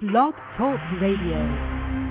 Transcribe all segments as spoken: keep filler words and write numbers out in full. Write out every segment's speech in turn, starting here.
Blog Talk Radio.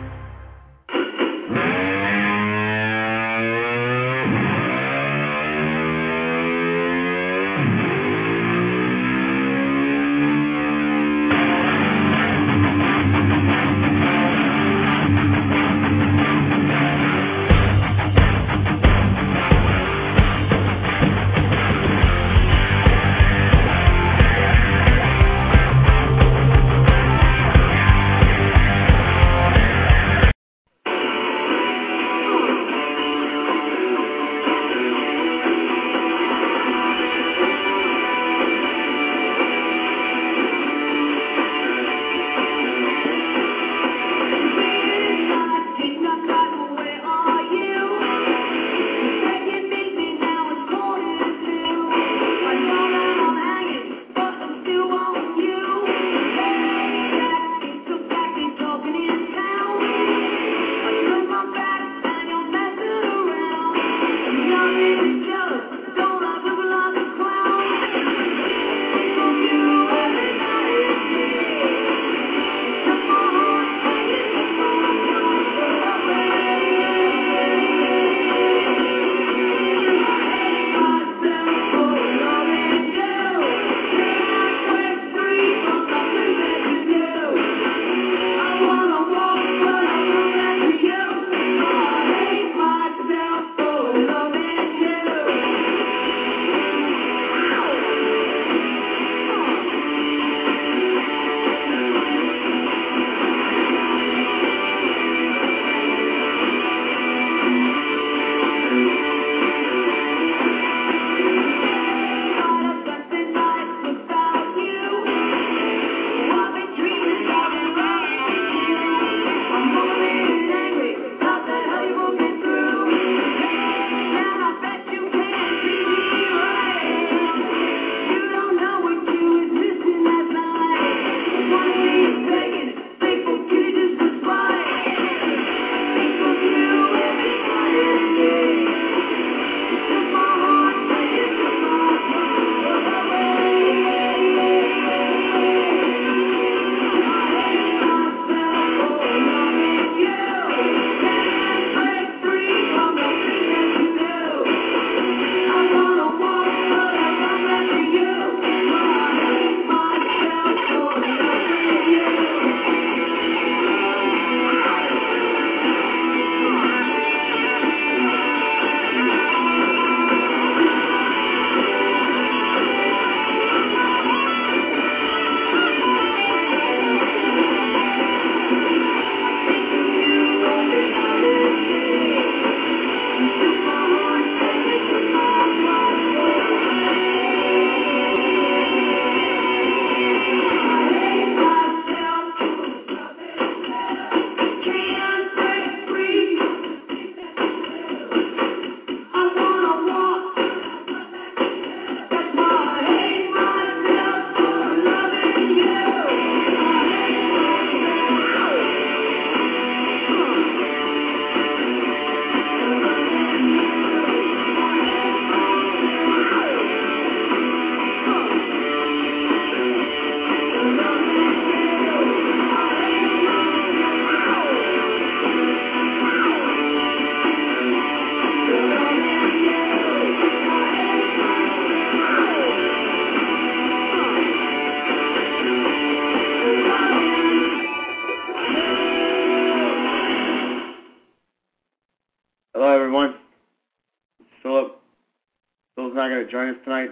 Join us tonight.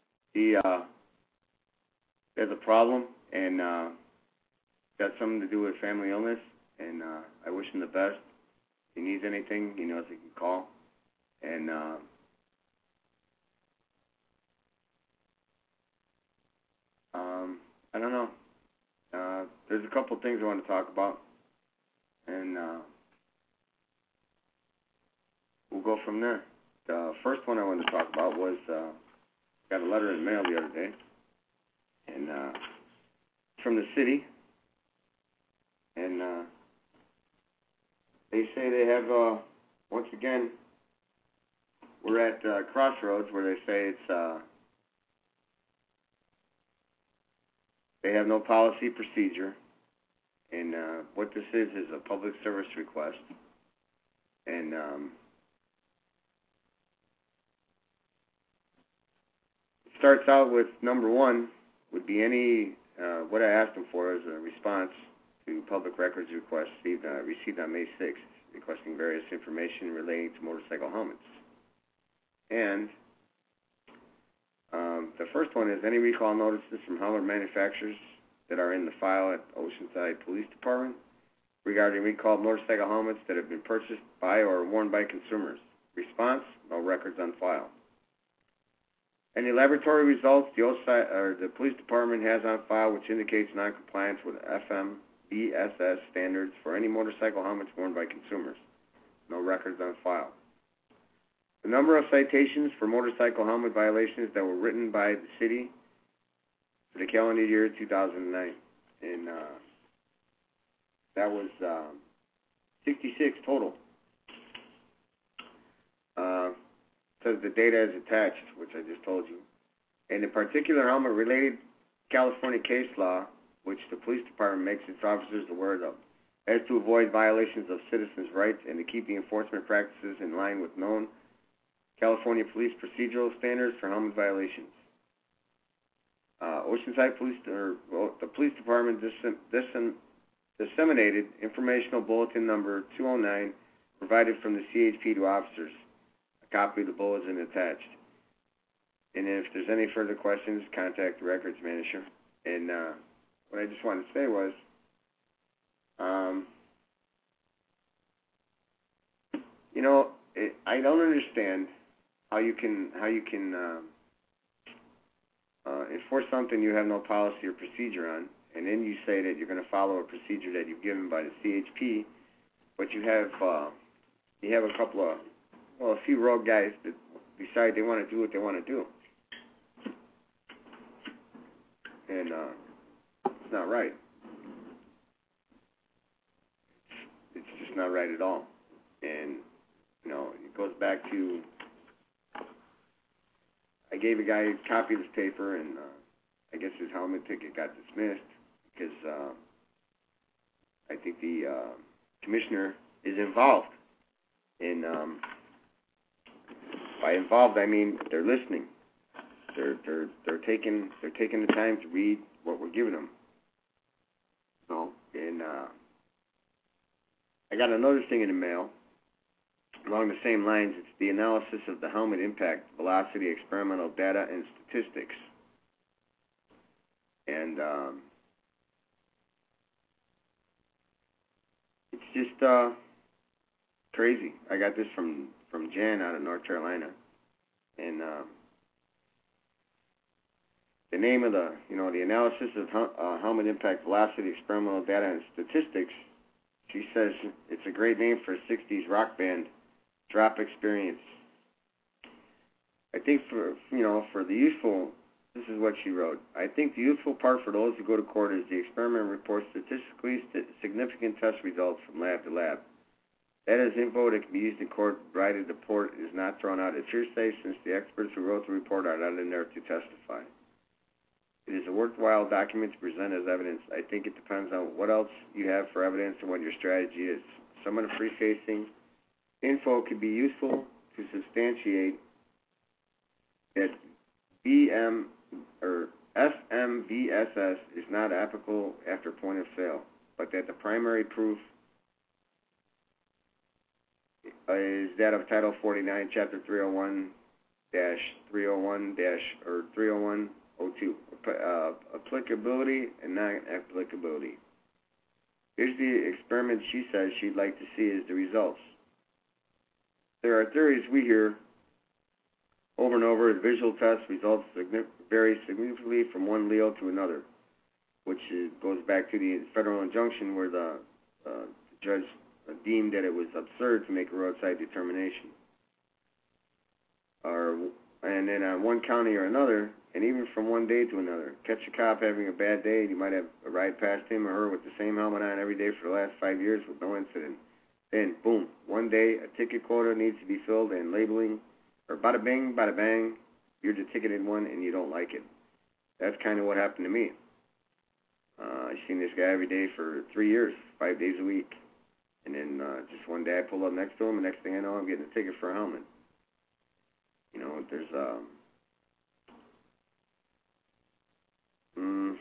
He uh, has a problem and uh, got something to do with family illness, and uh, I wish him the best. If he needs anything, he knows he can call. And uh, um, I don't know. Uh, there's a couple things I want to talk about, and uh, we'll go from there. The first one I wanted to talk about was uh, got a letter in the mail the other day, and uh, from the city, and uh, they say they have, uh, once again, we're at uh, crossroads where they say it's uh, they have no policy procedure, And uh, what this is is a public service request. And um, it starts out with number one would be any, uh, what I asked them for is a response to public records requests received, uh, received on May sixth, requesting various information relating to motorcycle helmets. And um, the first one is any recall notices from helmet manufacturers that are in the file at Oceanside Police Department regarding recalled motorcycle helmets that have been purchased by or worn by consumers. Response, no records on file. Any laboratory results the, O S I, or the police department has on file which indicates noncompliance with F M V S S standards for any motorcycle helmets worn by consumers. No records on file. The number of citations for motorcycle helmet violations that were written by the city for the calendar year two thousand nine. And uh, that was um, sixty-six total. Uh, says the data is attached, which I just told you. And in particular helmet-related California case law, which the police department makes its officers aware of, as to avoid violations of citizens' rights and to keep the enforcement practices in line with known California police procedural standards for helmet violations. Uh, Oceanside Police, or well, the police department dis- dis- disseminated informational bulletin number two oh nine provided from the C H P to officers. A copy of the bulletin attached. And if there's any further questions, contact the records manager. And uh, what I just wanted to say was, um, you know, it, I don't understand how you can how you can uh, uh, enforce something you have no policy or procedure on, and then you say that you're going to follow a procedure that you've given by the C H P, but you have uh, you have a couple of well, a few rogue guys that decide they want to do what they want to do, and uh, it's not right. It's just not right at all, and you know it goes back to I gave a guy a copy of this paper, and uh, I guess his helmet ticket got dismissed because uh, I think the uh, commissioner is involved. And um, by involved, I mean they're listening. They're they're they're taking they're taking the time to read what we're giving them. So, and uh, I got another thing in the mail. Along the same lines, it's the analysis of the helmet impact velocity experimental data and statistics. And um, it's just uh, crazy. I got this from, from Jan out of North Carolina. And uh, the name of the, you know, the analysis of uh, helmet impact velocity experimental data and statistics, she says it's a great name for a sixties rock band. Drop experience. I think for, you know, for the useful, this is what she wrote. I think the useful part for those who go to court is the experiment reports statistically st- significant test results from lab to lab. That is info that can be used in court, provided the report is not thrown out as hearsay, since the experts who wrote the report are not in there to testify. It is a worthwhile document to present as evidence. I think it depends on what else you have for evidence and what your strategy is. Some of the free-facing info could be useful to substantiate that B M or S M V S S is not applicable after point of sale, but that the primary proof is that of Title forty-nine, Chapter three oh one dash three oh one dash or three oh one oh two, uh, applicability and non-applicability. Here's the experiment she says she'd like to see is the results. There are theories we hear over and over that visual test results vary significantly from one Leo to another, which is, goes back to the federal injunction where the, uh, the judge deemed that it was absurd to make a roadside determination. Or, and then on one county or another, and even from one day to another. Catch a cop having a bad day, and you might have a ride past him or her with the same helmet on every day for the last five years with no incident. Then, boom, one day a ticket quota needs to be filled and labeling, or bada bing, bada bang, you're the ticketed one and you don't like it. That's kind of what happened to me. Uh, I've seen this guy every day for three years, five days a week. And then uh, just one day I pull up next to him, and next thing I know, I'm getting a ticket for a helmet. You know, there's um, mm,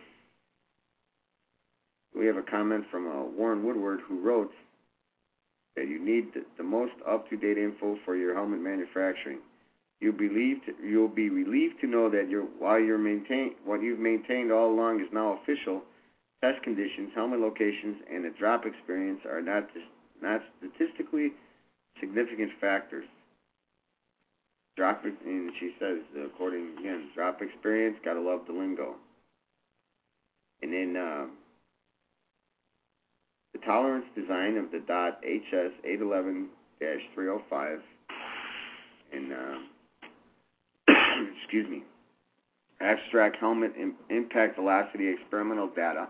we have a comment from uh, Warren Woodward, who wrote that you need the, the most up-to-date info for your helmet manufacturing. You'll be relieved, you'll be relieved to know that your while you're maintain what you've maintained all along is now official. Test conditions, helmet locations, and the drop experience are not not statistically significant factors. Drop, and she says, according again, drop experience, gotta love the lingo. And then uh, the tolerance design of the dot H S eight eleven dash three oh five, and uh, excuse me, abstract helmet im- impact velocity experimental data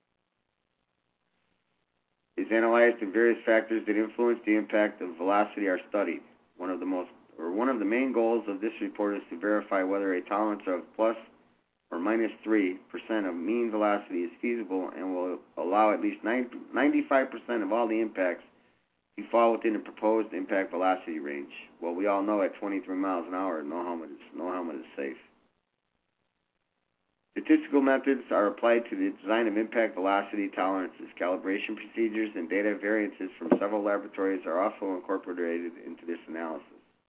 is analyzed, and various factors that influence the impact of velocity are studied. One of the most, or one of the main goals of this report is to verify whether a tolerance of plus or minus three percent of mean velocity is feasible and will allow at least ninety-five percent of all the impacts to fall within the proposed impact velocity range. Well, we all know at twenty-three miles an hour, no helmet is, no helmet is safe. Statistical methods are applied to the design of impact velocity tolerances. Calibration procedures and data variances from several laboratories are also incorporated into this analysis.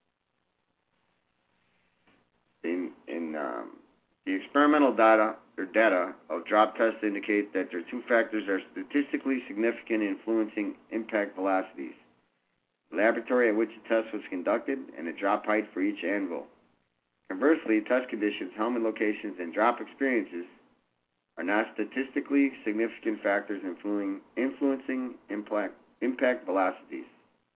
In, in um, the experimental data or data of drop tests indicate that there are two factors that are statistically significant in influencing impact velocities: the laboratory at which the test was conducted and the drop height for each anvil. Conversely, test conditions, helmet locations, and drop experiences are not statistically significant factors influencing, influencing impact, impact velocities.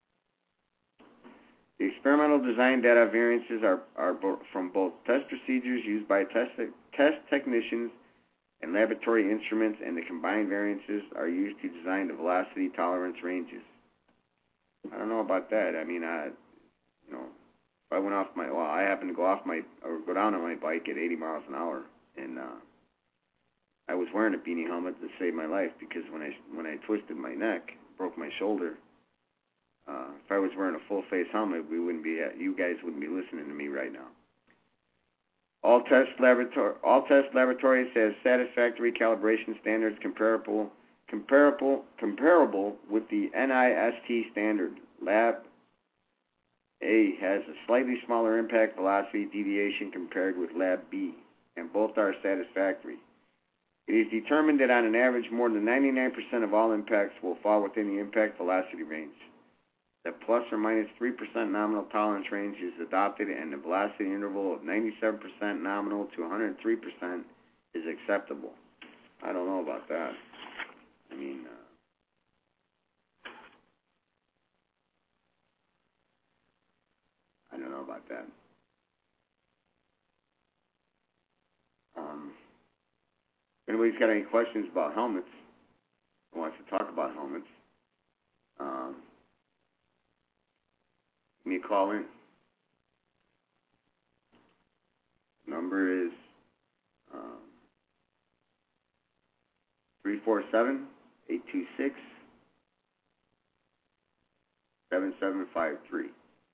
The experimental design data variances are, are bo- from both test procedures used by test, test technicians and laboratory instruments, and the combined variances are used to design the velocity tolerance ranges. I don't know about that. I mean, I, you know, I went off my, well, I happened to go off my, or go down on my bike at eighty miles an hour, and uh, I was wearing a beanie helmet to save my life, because when I, when I twisted my neck, broke my shoulder, uh, if I was wearing a full face helmet, we wouldn't be, at, you guys wouldn't be listening to me right now. All test laboratory, all test laboratories have satisfactory calibration standards comparable, comparable, comparable with the NIST standard. Lab A has a slightly smaller impact velocity deviation compared with Lab B, and both are satisfactory. It is determined that on an average, more than ninety-nine percent of all impacts will fall within the impact velocity range. The plus or minus three percent nominal tolerance range is adopted, and the velocity interval of ninety-seven percent nominal to one hundred three percent is acceptable. I don't know about that. I mean, uh, I don't know about that. Um, if anybody's got any questions about helmets, or wants to talk about helmets, um, give me a call in. Number is um, three four seven, eight two six, seven seven five three.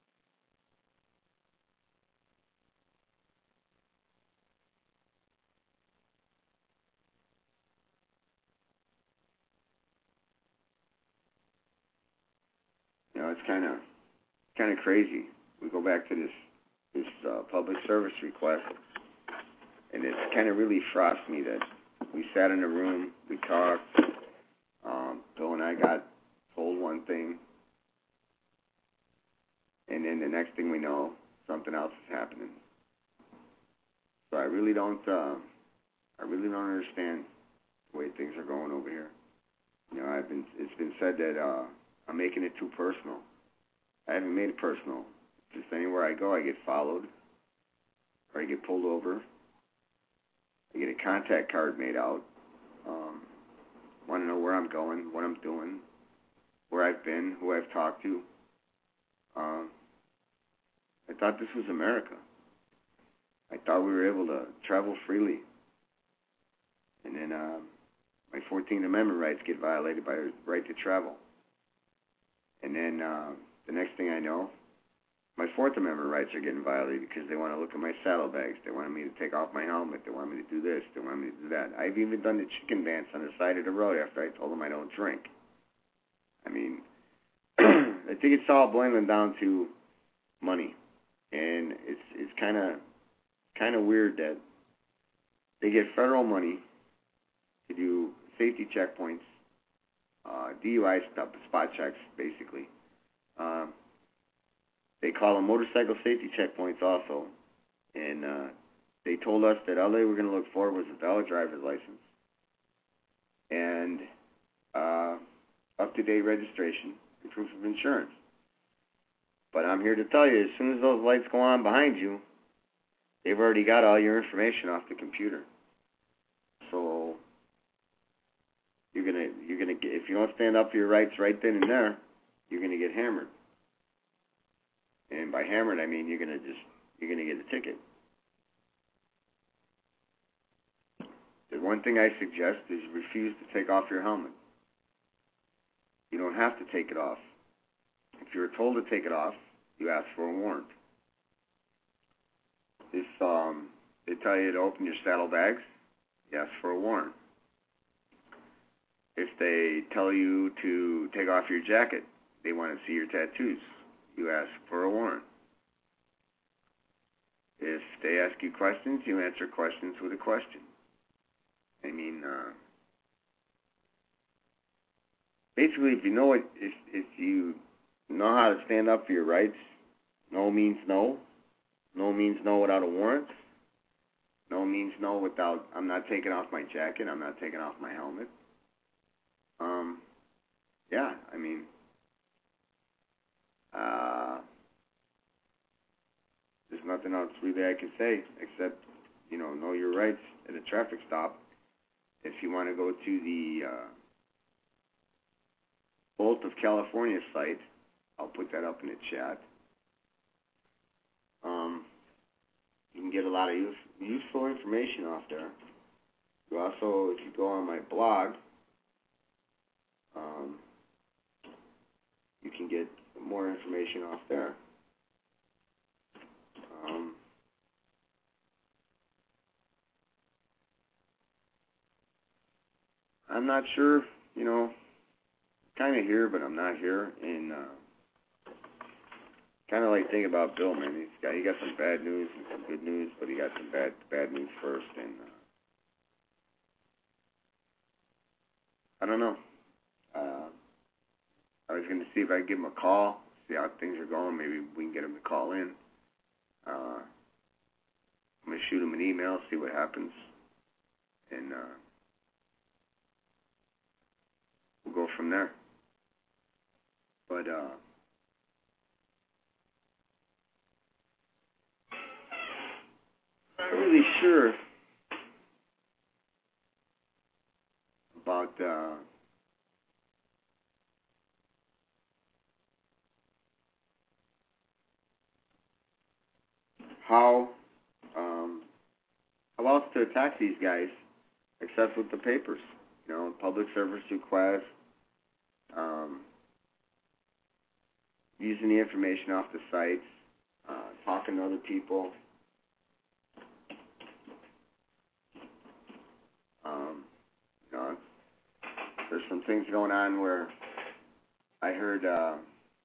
You know, it's kind of kind of crazy. We go back to this this uh, public service request, and it kind of really frosts me that we sat in a room, we talked. Um, Bill and I got told one thing, and then the next thing we know, something else is happening. So I really don't, uh, I really don't understand the way things are going over here. You know, I've been, it's been said that uh, I'm making it too personal. I haven't made it personal. Just anywhere I go, I get followed, or I get pulled over. I get a contact card made out. Um, want to know where I'm going, what I'm doing, where I've been, who I've talked to. Um, I thought this was America. I thought we were able to travel freely. And then uh, my fourteenth Amendment rights get violated by the right to travel. And then uh, the next thing I know, my fourth Amendment rights are getting violated because they want to look at my saddlebags. They want me to take off my helmet. They want me to do this. They want me to do that. I've even done the chicken dance on the side of the road after I told them I don't drink. I mean, I think it's all boiling down to money, and it's it's kind of kind of weird that they get federal money to do safety checkpoints, uh, D U I stuff, spot checks, basically. Um, they call them motorcycle safety checkpoints also, and uh, they told us that all they were going to look for was a valid driver's license and uh, up-to-date registration and proof of insurance. But I'm here to tell you, as soon as those lights go on behind you, they've already got all your information off the computer. So you're gonna you're gonna get, if you don't stand up for your rights right then and there, you're gonna get hammered. And by hammered, I mean you're gonna just you're gonna get a ticket. The one thing I suggest is refuse to take off your helmet. You don't have to take it off. If you're told to take it off, you ask for a warrant. If um, they tell you to open your saddlebags, you ask for a warrant. If they tell you to take off your jacket, they want to see your tattoos, you ask for a warrant. If they ask you questions, you answer questions with a question. I mean, uh, basically, if you know what, if if you know how to stand up for your rights, no means no. No means no without a warrant. No means no without, I'm not taking off my jacket, I'm not taking off my helmet. Um, yeah, I mean, uh, there's nothing else really I can say except, you know, know your rights at a traffic stop. If you want to go to the uh, Bolt of California site, I'll put that up in the chat. Um, you can get a lot of use, useful information off there. You also, if you go on my blog, um, you can get more information off there. Um, I'm not sure, you know, kind of here, but I'm not here, and uh, kind of like thinking about Bill, man. He's got he got some bad news and some good news, but he got some bad bad news first, and uh, I don't know. Uh, I was going to see if I could give him a call, see how things are going. Maybe we can get him to call in. Uh, I'm going to shoot him an email, see what happens, and uh, we'll go from there. But uh, I'm not really sure about uh, how um, how else to attack these guys except with the papers, you know, public service requests, um, using the information off the sites, uh, talking to other people. Um, you know, there's some things going on where I heard uh,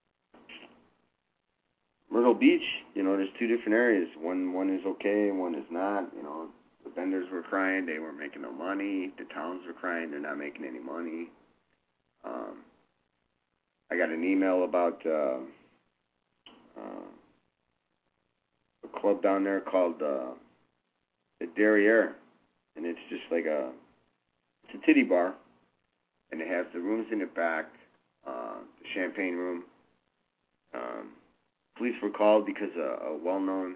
Myrtle Beach, you know, there's two different areas. One one is okay and one is not. You know, the vendors were crying they weren't making no money. The towns were crying they're not making any money. Um, I got an email about uh, uh, a club down there called uh, the Derriere, and it's just like a it's a titty bar, and they have the rooms in the back, uh, the champagne room. Um, police were called because a, a well-known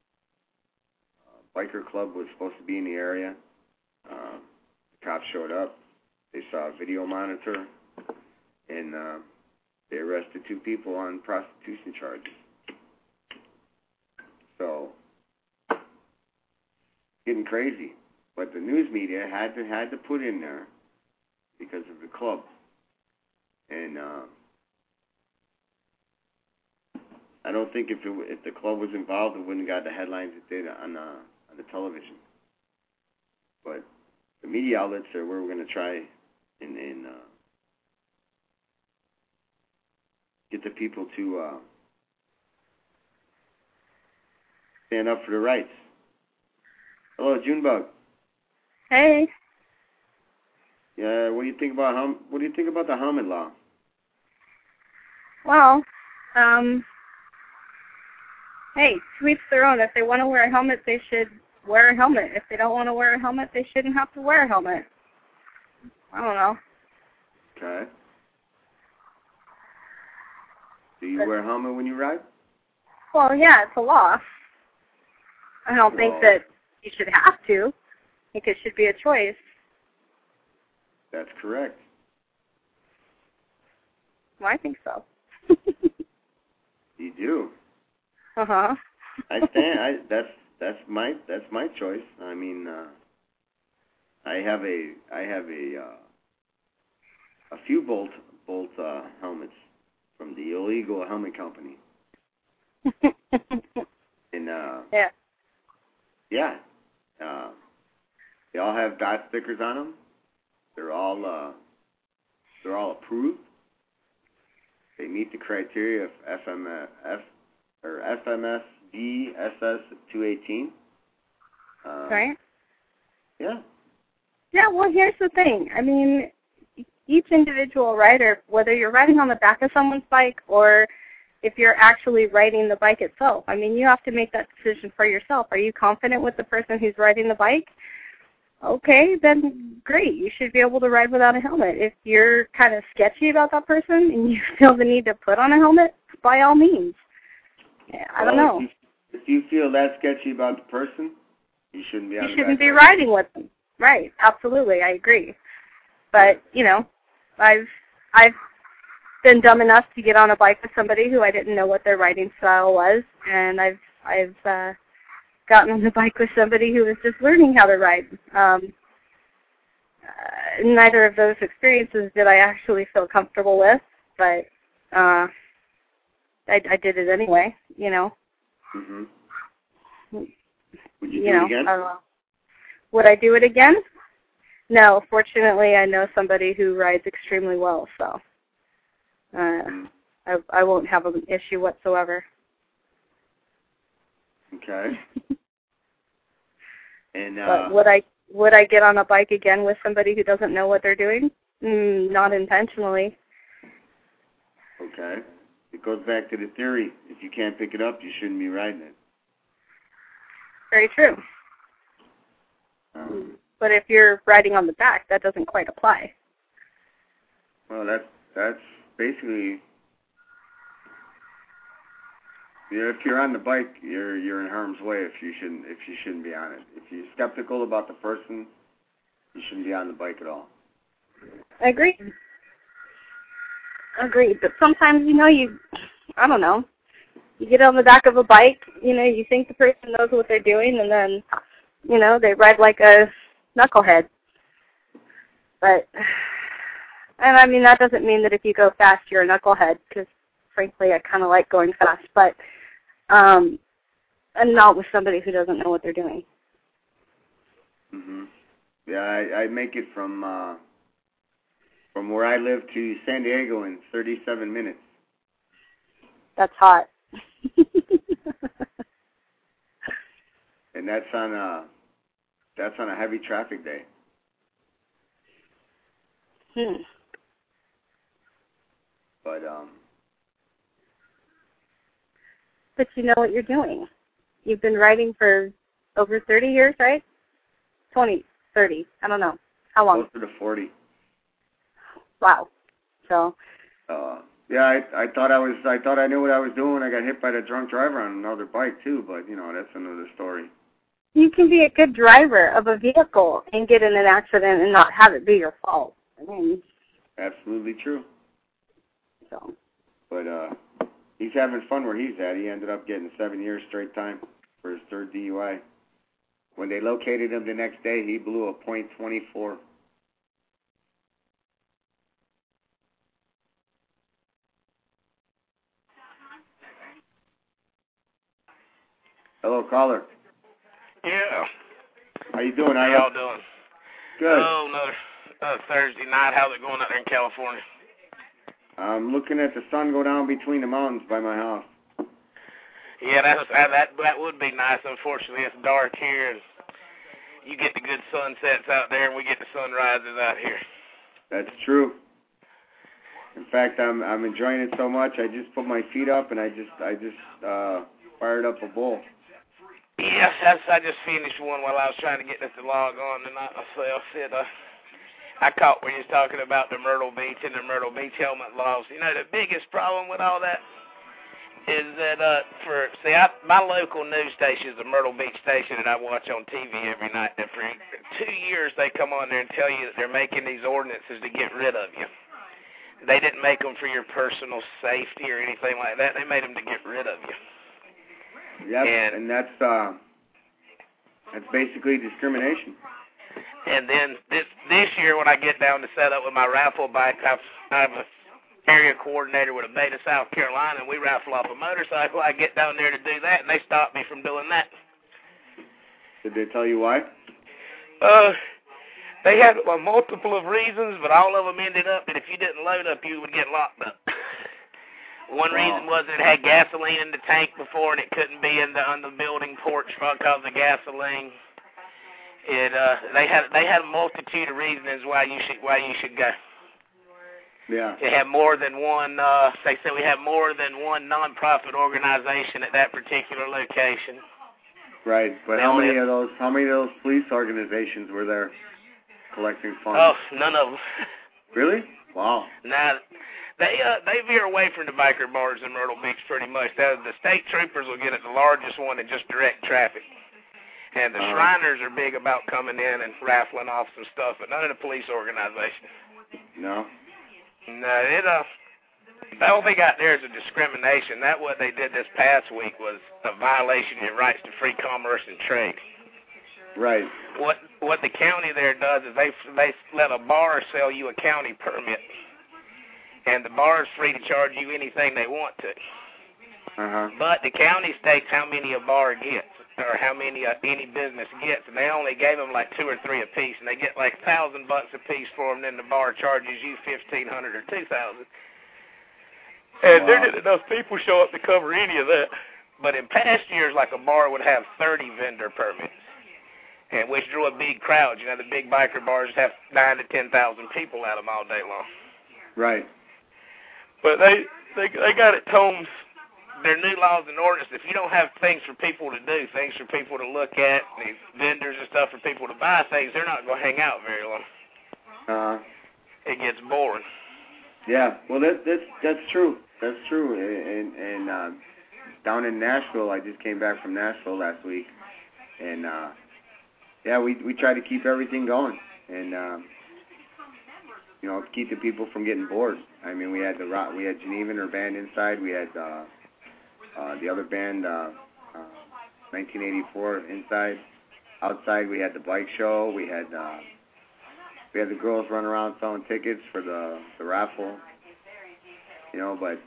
uh, biker club was supposed to be in the area. Uh, the cops showed up. They saw a video monitor, and uh, they arrested two people on prostitution charges. So, getting crazy. But the news media had to had to put in there because of the club. And uh, I don't think if it, if the club was involved, it wouldn't have got the headlines it did on uh, on the television. But the media outlets are where we're going to try and, and uh, get the people to uh, stand up for the rights. Hello, Junebug. Hey. Yeah, what do you think about hum- what do you think about the helmet law? Well, um, hey, to each their own. If they want to wear a helmet, they should wear a helmet. If they don't want to wear a helmet, they shouldn't have to wear a helmet. I don't know. Okay. Do you But, wear a helmet when you ride? well, yeah, it's a law. I don't Well, think that you should have to. I think it should be a choice. That's correct. Well, I think so. You do. Uh huh. I stand. I that's that's my that's my choice. I mean, uh, I have a I have a uh, a few Bolt Bolt uh, helmets from the illegal helmet company. And uh, yeah. yeah, uh, they all have dot stickers on them. They're all uh, they're all approved. They meet the criteria of F M F or F M S D S S two eighteen. Um, Right. Yeah. Yeah, well, here's the thing. I mean, each individual rider, whether you're riding on the back of someone's bike or if you're actually riding the bike itself, I mean, you have to make that decision for yourself. Are you confident with the person who's riding the bike? Okay, then great. You should be able to ride without a helmet. If you're kind of sketchy about that person and you feel the need to put on a helmet, by all means. Yeah, I don't Well, know. If you, if you feel that sketchy about the person, you shouldn't be on You the shouldn't back be of riding with them. Right, absolutely, I agree. But, you know, I've I've been dumb enough to get on a bike with somebody who I didn't know what their riding style was, and I've I've uh, gotten on the bike with somebody who was just learning how to ride. Um, uh, neither of those experiences did I actually feel comfortable with, but uh, I, I did it anyway, you know. Mm-hmm. Would you, you do know, it again? Uh, would I do it again? No, fortunately, I know somebody who rides extremely well, so uh, Mm-hmm. I, I won't have an issue whatsoever. Okay. And uh, But would I would I get on a bike again with somebody who doesn't know what they're doing? Mm, not intentionally. okay. It goes back to the theory: if you can't pick it up, you shouldn't be riding it. Very true. Um, But if you're riding on the back, that doesn't quite apply. well, that's that's basically. Yeah, if you're on the bike, you're you're in harm's way. If you shouldn't if you shouldn't be on it. If you're skeptical about the person, you shouldn't be on the bike at all. Agreed. Agreed. But sometimes, you know, you, I don't know, you get on the back of a bike, you know, you think the person knows what they're doing, and then, you know, they ride like a knucklehead. But, and I mean, that doesn't mean that if you go fast, you're a knucklehead, because frankly, I kind of like going fast, but, um, and not with somebody who doesn't know what they're doing. Mhm. Yeah, I, I make it from uh, from where I live to San Diego in thirty-seven minutes. That's hot. And that's on a that's on a heavy traffic day. Hmm. But um, But you know what you're doing. You've been riding for over thirty years, right? twenty, thirty, I don't know. How long? closer to forty. Wow. So. Uh, yeah, I I thought I was I thought I knew what I was doing. I got hit by the drunk driver on another bike too, but you know that's another story. You can be a good driver of a vehicle and get in an accident and not have it be your fault. I mean, Absolutely true. so. But uh, he's having fun where he's at. He ended up getting seven years straight time for his third D U I. When they located him the next day, he blew a point twenty-four. Hello, caller. Yeah. How you doing? How How y'all doing? Good. Oh, another uh, Thursday night. How's it going out there in California? I'm looking at the sun go down between the mountains by my house. Yeah, that's, uh, that that would be nice. Unfortunately, it's dark here, and you get the good sunsets out there, and we get the sunrises out here. That's true. In fact, I'm I'm enjoying it so much. I just put my feet up and I just I just uh, fired up a bowl. Yeah, that's, I just finished one while I was trying to get this to log on tonight myself. It, uh, I caught where you was talking about the Myrtle Beach and the Myrtle Beach helmet laws. You know, the biggest problem with all that is that, uh, for, see, I, my local news station is the Myrtle Beach station that I watch on T V every night. And for two years they come on there and tell you that they're making these ordinances to get rid of you. They didn't make them for your personal safety or anything like that. They made them to get rid of you. Yep, and, and that's uh, that's basically discrimination. And then this this year when I get down to set up with my raffle bike, I've, I'm an area coordinator with a Beta, South Carolina, and we raffle off a motorcycle. I get down there to do that, and they stop me from doing that. Did they tell you why? Uh, they had a multiple of reasons, but all of them ended up that if you didn't load up, you would get locked up. One wow. reason was it had gasoline in the tank before, and it couldn't be in the on the building porch because of gasoline. It uh, they had they had a multitude of reasons why you should why you should go. Yeah. It had more than one. Uh, they said we have more than one nonprofit organization at that particular location. Right, but They how only many had- of those how many of those police organizations were there collecting funds? Oh, none of them. Really? Wow. Now, they uh, they veer away from the biker bars in Myrtle Beach pretty much. The, the state troopers will get at the largest one and just direct traffic. And the Uh-huh. Shriners are big about coming in and raffling off some stuff, but none of the police organizations. No? No, it, uh, the whole thing out there is a discrimination. That what they did this past week was a violation of your rights to free commerce and trade. Right. What what the county there does is they they let a bar sell you a county permit, and the bar is free to charge you anything they want to. Uh-huh. But the county states how many a bar gets, or how many uh, any business gets, and they only gave them like two or three apiece, and they get like a thousand bucks a piece for them. Then the bar charges you fifteen hundred or two thousand. And wow. there didn't enough people show up to cover any of that. But in past years, like a bar would have thirty vendor permits, and which drew a big crowd. You know, the big biker bars have nine to ten thousand people at them all day long. Right. But they they they got it toned. Their new laws and ordinance, if you don't have things for people to do, things for people to look at, these vendors and stuff for people to buy things, they're not going to hang out very long. Uh-huh. It gets boring. Yeah, well, that, that's that's true. That's true. And, and uh, down in Nashville, I just came back from Nashville last week, and uh, yeah, we we try to keep everything going, and uh, you know, keep the people from getting bored. I mean, we had the rock, we had Geneva and her band inside. We had uh, uh, the other band, uh, uh, nineteen eighty-four, inside. Outside, we had the bike show. We had uh, we had the girls run around selling tickets for the the raffle. You know, but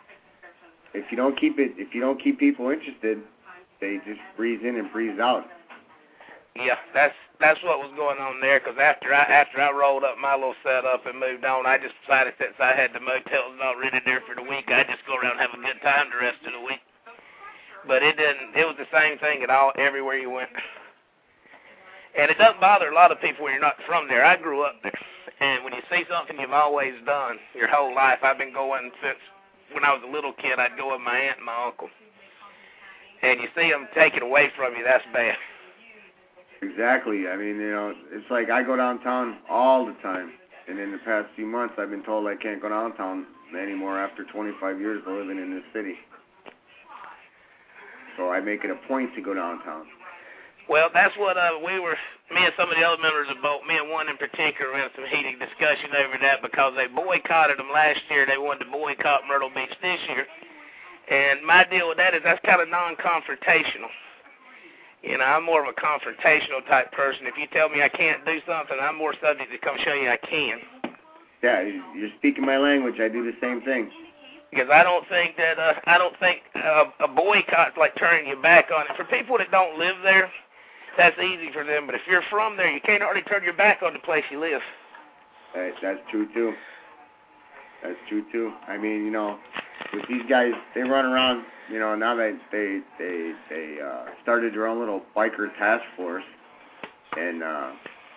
if you don't keep it, if you don't keep people interested, they just breeze in and breeze out. Yeah, that's that's what was going on there. Because after I after I rolled up my little setup and moved on, I just decided since I had the motels not rented there for the week, I'd just go around and have a good time the rest of the week. But it didn't. It was the same thing at all everywhere you went. And it doesn't bother a lot of people when you're not from there. I grew up there, and when you see something you've always done your whole life, I've been going since when I was a little kid. I'd go with my aunt and my uncle, and you see them take it away from you. That's bad. Exactly. I mean, you know, it's like I go downtown all the time, and in the past few months, I've been told I can't go downtown anymore after twenty-five years of living in this city. So I make it a point to go downtown. Well, that's what uh, we were, me and some of the other members of both, me and one in particular, we had some heated discussion over that because they boycotted them last year. They wanted to boycott Myrtle Beach this year. And my deal with that is that's kind of non-confrontational. You know, I'm more of a confrontational type person. If you tell me I can't do something, I'm more subject to come show you I can. Yeah, you're speaking my language. I do the same thing. Because I don't think that uh, I don't think uh, a boycott's like turning your back on it. For people that don't live there, that's easy for them. But if you're from there, you can't hardly turn your back on the place you live. Hey, that's true too. That's true too. I mean, you know, with these guys, they run around. You know, now they they they they uh, started their own little biker task force, and uh,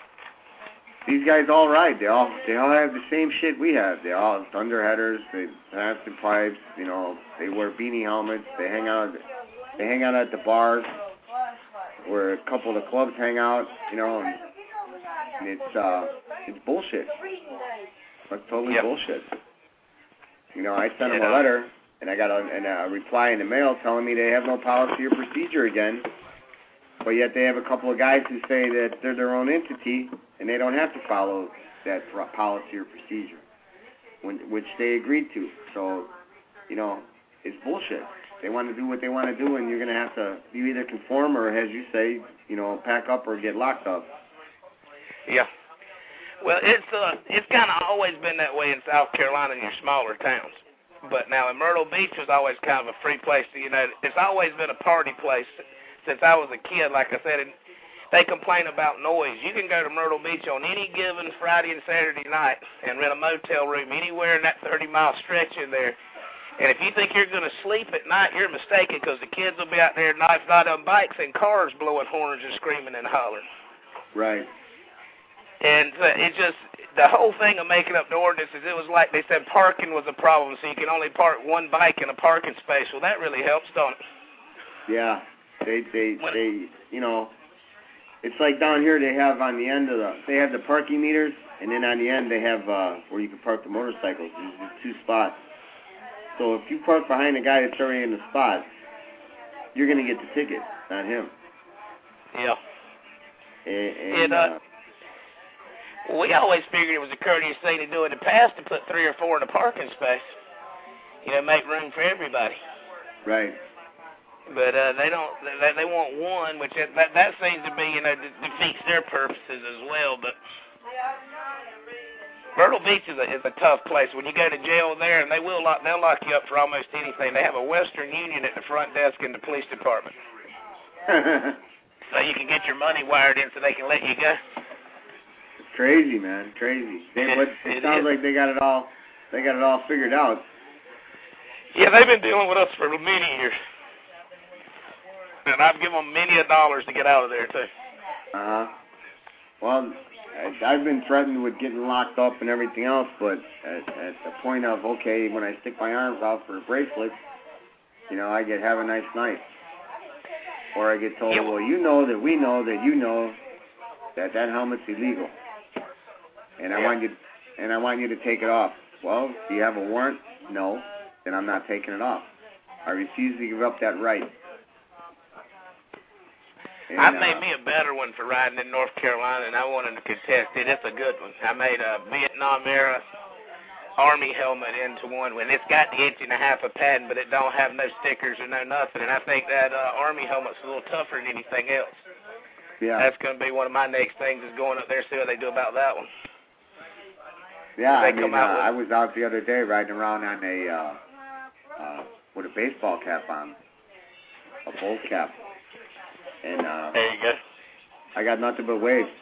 these guys all ride. They all they all have the same shit we have. They all have thunder headers. They have the pipes. You know, they wear beanie helmets. They hang out. They hang out at the bars where a couple of the clubs hang out. You know, and, and it's uh it's bullshit. It's totally yep. bullshit. You know, I sent them yeah. a letter, and I got a, and a reply in the mail telling me they have no policy or procedure again, but yet they have a couple of guys who say that they're their own entity, and they don't have to follow that policy or procedure, when, which they agreed to. So, you know, it's bullshit. They want to do what they want to do, and you're going to have to, you either conform or, as you say, you know, pack up or get locked up. Yeah. Well, it's uh, it's kind of always been that way in South Carolina in your smaller towns. But now in Myrtle Beach was always kind of a free place. To, you know, it's always been a party place since I was a kid. Like I said, and they complain about noise. You can go to Myrtle Beach on any given Friday and Saturday night and rent a motel room anywhere in that thirty-mile stretch in there. And if you think you're going to sleep at night, you're mistaken, because the kids will be out there knife out on bikes and cars blowing horns and screaming and hollering. Right. And uh, it just, the whole thing of making up the ordinances, it was like they said parking was a problem, so you can only park one bike in a parking space. Well, that really helps, don't it? Yeah. They, they, when they, you know, it's like down here they have on the end of the, they have the parking meters, and then on the end they have uh, where you can park the motorcycles. There's two spots. So if you park behind a guy that's already in the spot, you're going to get the ticket, not him. Yeah. And, and it, uh, uh, we always figured it was a courteous thing to do in the past to put three or four in a parking space. You know, make room for everybody. Right. But uh, they don't. They, they want one, which that that seems to be, you know, defeats their purposes as well. But Myrtle Beach is a is a tough place. When you go to jail there, and they will lock they'll lock you up for almost anything. They have a Western Union at the front desk in the police department, so you can get your money wired in, so they can let you go. It's crazy, man, crazy. They, it, but it, it sounds is. like they got it all. They got it all figured out. Yeah, they've been dealing with us for many years. And I've given them many a dollars to get out of there, too. Uh-huh. Well, I, I've been threatened with getting locked up and everything else, but at, at the point of, okay, when I stick my arms out for a bracelet, you know, I get have a nice night. Or I get told, yeah. well, you know that we know that you know that that helmet's illegal. And I yeah. want you and I want you to take it off. Well, do you have a warrant? No. Then I'm not taking it off. I refuse to give up that right. And, I uh, made me a better one for riding in North Carolina, and I wanted to contest it. It's a good one. I made a Vietnam-era Army helmet into one, and it's got the inch and a half of padding, but it don't have no stickers or no nothing. And I think that uh, Army helmet's a little tougher than anything else. Yeah. That's going to be one of my next things, is going up there, see what they do about that one. Yeah, I they mean, come uh, out with... I was out the other day riding around on a uh, uh, with a baseball cap on, a bull cap. And uh, there you go. I got nothing but waves.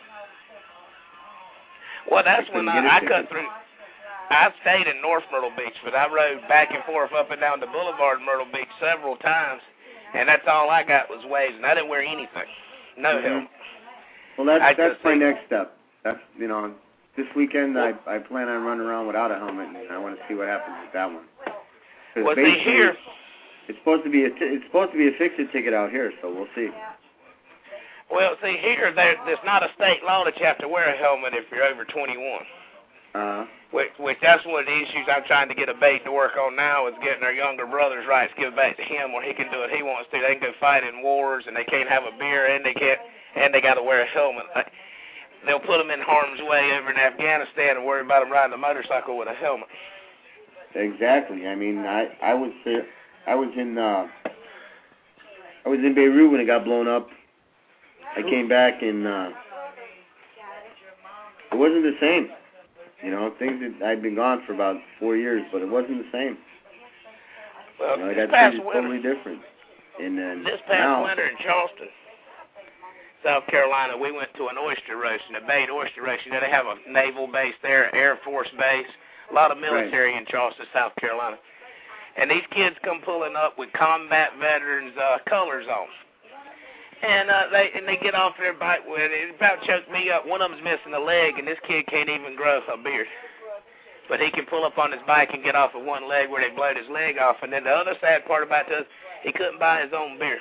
Well, that's I when couldn't I, I get a cut ticket. through. I stayed in North Myrtle Beach, but I rode back and forth up and down the boulevard in Myrtle Beach several times, and that's all I got was waves, and I didn't wear anything. No Mm-hmm. helmet. Well, that's I that's just my think- next step. That's you know, this weekend I I plan on running around without a helmet, and I want to see what happens with that one. 'Cause Well, see, basically, here... It's supposed to be a t- it's supposed to be a fix-it ticket out here, so we'll see. Well, see, here, there, there's not a state law that you have to wear a helmet if you're over twenty-one. Uh-huh. Which, which that's one of the issues I'm trying to get a bait to work on now, is getting our younger brother's rights given back to him, where he can do what he wants to. They can go fight in wars, and they can't have a beer, and they can't, and they got to wear a helmet. Like, they'll put them in harm's way over in Afghanistan and worry about them riding a motorcycle with a helmet. Exactly. I mean, I I was uh, I was in uh, I was in Beirut when it got blown up. I came back and uh, it wasn't the same. You know, things that I'd been gone for about four years, but it wasn't the same. Well, you know, this that's past totally winter, different. And then this past now, winter in Charleston, South Carolina, we went to an oyster roasting, a bait oyster roasting. You know, they have a naval base there, Air Force base, a lot of military right. in Charleston, South Carolina. And these kids come pulling up with combat veterans' uh, colors on. And uh, they and they get off their bike with it. It about choked me up. One of them's missing a leg, and this kid can't even grow a beard. But he can pull up on his bike and get off of one leg where they blowed his leg off. And then the other sad part about this, he couldn't buy his own beer.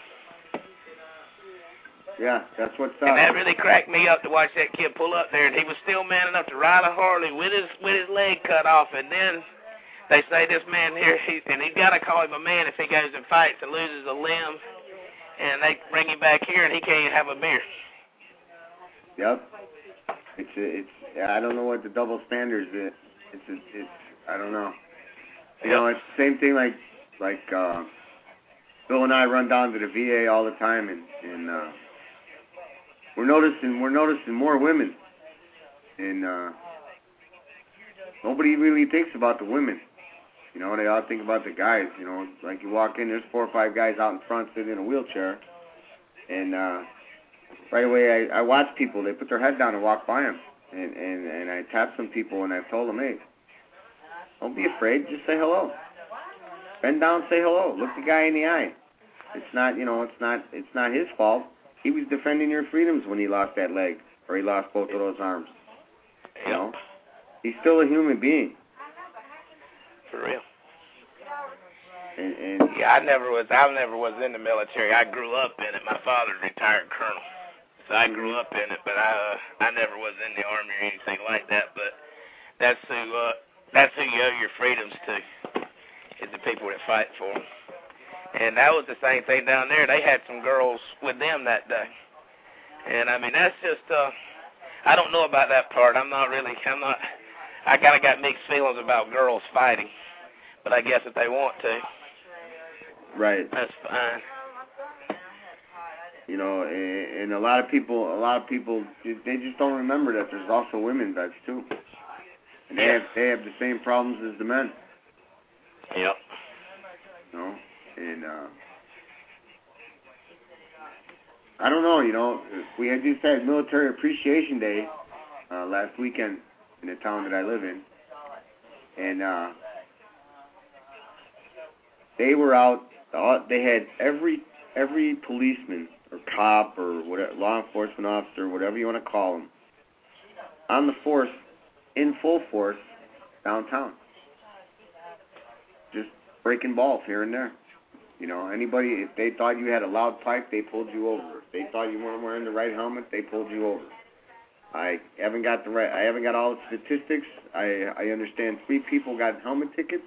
Yeah, that's what's up. And that really cracked me up to watch that kid pull up there, and he was still man enough to ride a Harley with his with his leg cut off. And then they say this man here, he, and he's got to call him a man if he goes and fights and loses a limb. And they bring him back here, and he can't even have a beer. Yep. It's a, it's. I don't know what the double standards is. It's a, it's. I don't know. You Yep. know, it's the same thing like like uh, Bill and I run down to the V A all the time, and and uh, we're noticing we're noticing more women, and uh, nobody really thinks about the women. You know, they all think about the guys. You know, like you walk in, there's four or five guys out in front sitting in a wheelchair, and uh, right away I, I watch people. They put their head down and walk by them, and, and, and I tap some people and I've told them, hey, don't be afraid, just say hello. Bend down, say hello. Look the guy in the eye. It's not, you know, it's not, it's not his fault. He was defending your freedoms when he lost that leg or he lost both of those arms. You know, he's still a human being. For real. And, and yeah, I never was. I never was in the military. I grew up in it. My father's a retired colonel, so I grew up in it. But I, uh, I never was in the army or anything like that. But that's who, uh, that's who you owe your freedoms to, is the people that fight for them. And that was the same thing down there. They had some girls with them that day. And I mean, that's just. Uh, I don't know about that part. I'm not really. I'm not. I kind of got mixed feelings about girls fighting, but I guess if they want to, right, that's fine. You know, and, and a lot of people, a lot of people, they just don't remember that there's also women vets too, and they Yeah. have they have the same problems as the men. Yep. You know, and uh, I don't know. You know, we had just had Military Appreciation Day uh, last weekend in the town that I live in, and uh, they were out. Uh, they had every every policeman or cop or whatever, law enforcement officer, whatever you want to call them, on the force, in full force, downtown, just breaking balls here and there. You know, anybody, if they thought you had a loud pipe, they pulled you over. If they thought you weren't wearing the right helmet, they pulled you over. I haven't got the right. I haven't got all the statistics. I I understand three people got helmet tickets.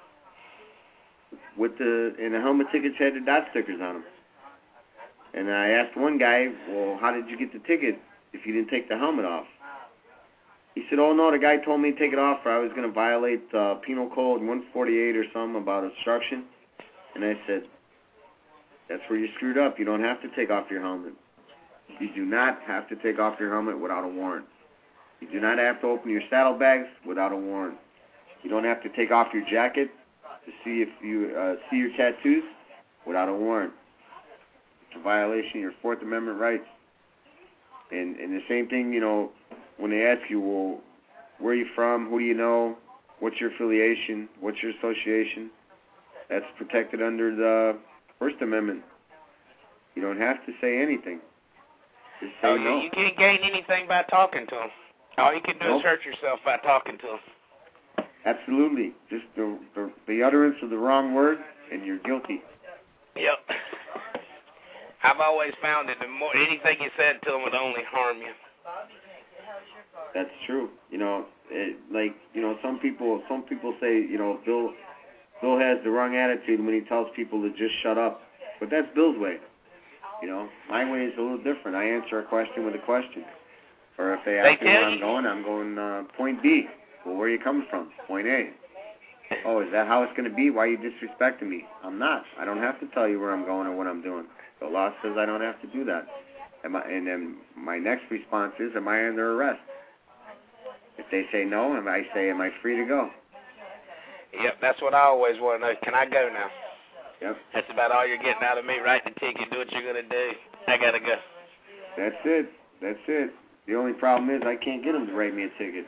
With the and the helmet tickets had the dot stickers on them. And I asked one guy, well, how did you get the ticket if you didn't take the helmet off? He said, oh no, the guy told me to take it off, or I was going to violate uh, Penal Code one forty-eight or something about obstruction. And I said, that's where you screwed up. You don't have to take off your helmet. You do not have to take off your helmet without a warrant. You do not have to open your saddlebags without a warrant. You don't have to take off your jacket to see if you uh, see your tattoos without a warrant. It's a violation of your Fourth Amendment rights. And and the same thing, you know, when they ask you, well, where are you from? Who do you know? What's your affiliation? What's your association? That's protected under the First Amendment. You don't have to say anything. Just say oh, no. you, you can't gain anything by talking to them. All you can do Nope. is hurt yourself by talking to them. Absolutely. Just the, the the utterance of the wrong word, and you're guilty. Yep. I've always found that the more anything you said to them would only harm you. That's true. You know, it, like you know, some people some people say, you know, Bill Bill has the wrong attitude when he tells people to just shut up. But that's Bill's way. You know, my way is a little different. I answer a question with a question. Or if they ask They me where tell I'm you. going, I'm going uh, point B. Well, where are you coming from? Point A. Oh, is that how it's going to be? Why are you disrespecting me? I'm not. I don't have to tell you where I'm going or what I'm doing. The law says I don't have to do that. Am I, and then my next response is, am I under arrest? If they say no, and I say, am I free to go? Yep, that's what I always want to know. Can I go now? Yep. That's about all you're getting out of me. Write the ticket, do what you're going to do. I got to go. That's it. That's it. The only problem is I can't get them to write me a ticket.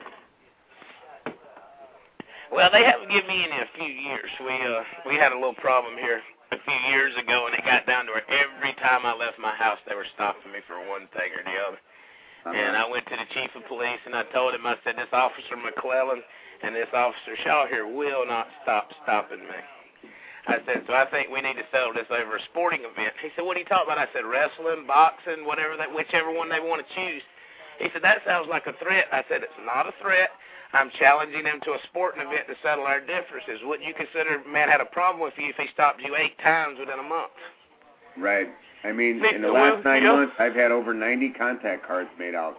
Well, they haven't given me any in a few years. We uh we had a little problem here a few years ago, and it got down to where every time I left my house, they were stopping me for one thing or the other. Uh-huh. And I went to the chief of police, and I told him, I said, this Officer McClellan and this Officer Shaw here will not stop stopping me. I said, so I think we need to settle this over a sporting event. He said, what are you talking about? I said, wrestling, boxing, whatever, that, whichever one they want to choose. He said, that sounds like a threat. I said, it's not a threat. I'm challenging them to a sporting event to settle our differences. Wouldn't you consider a man had a problem with you if he stopped you eight times within a month? Right. I mean, in the last nine months, I've had over ninety contact cards made out.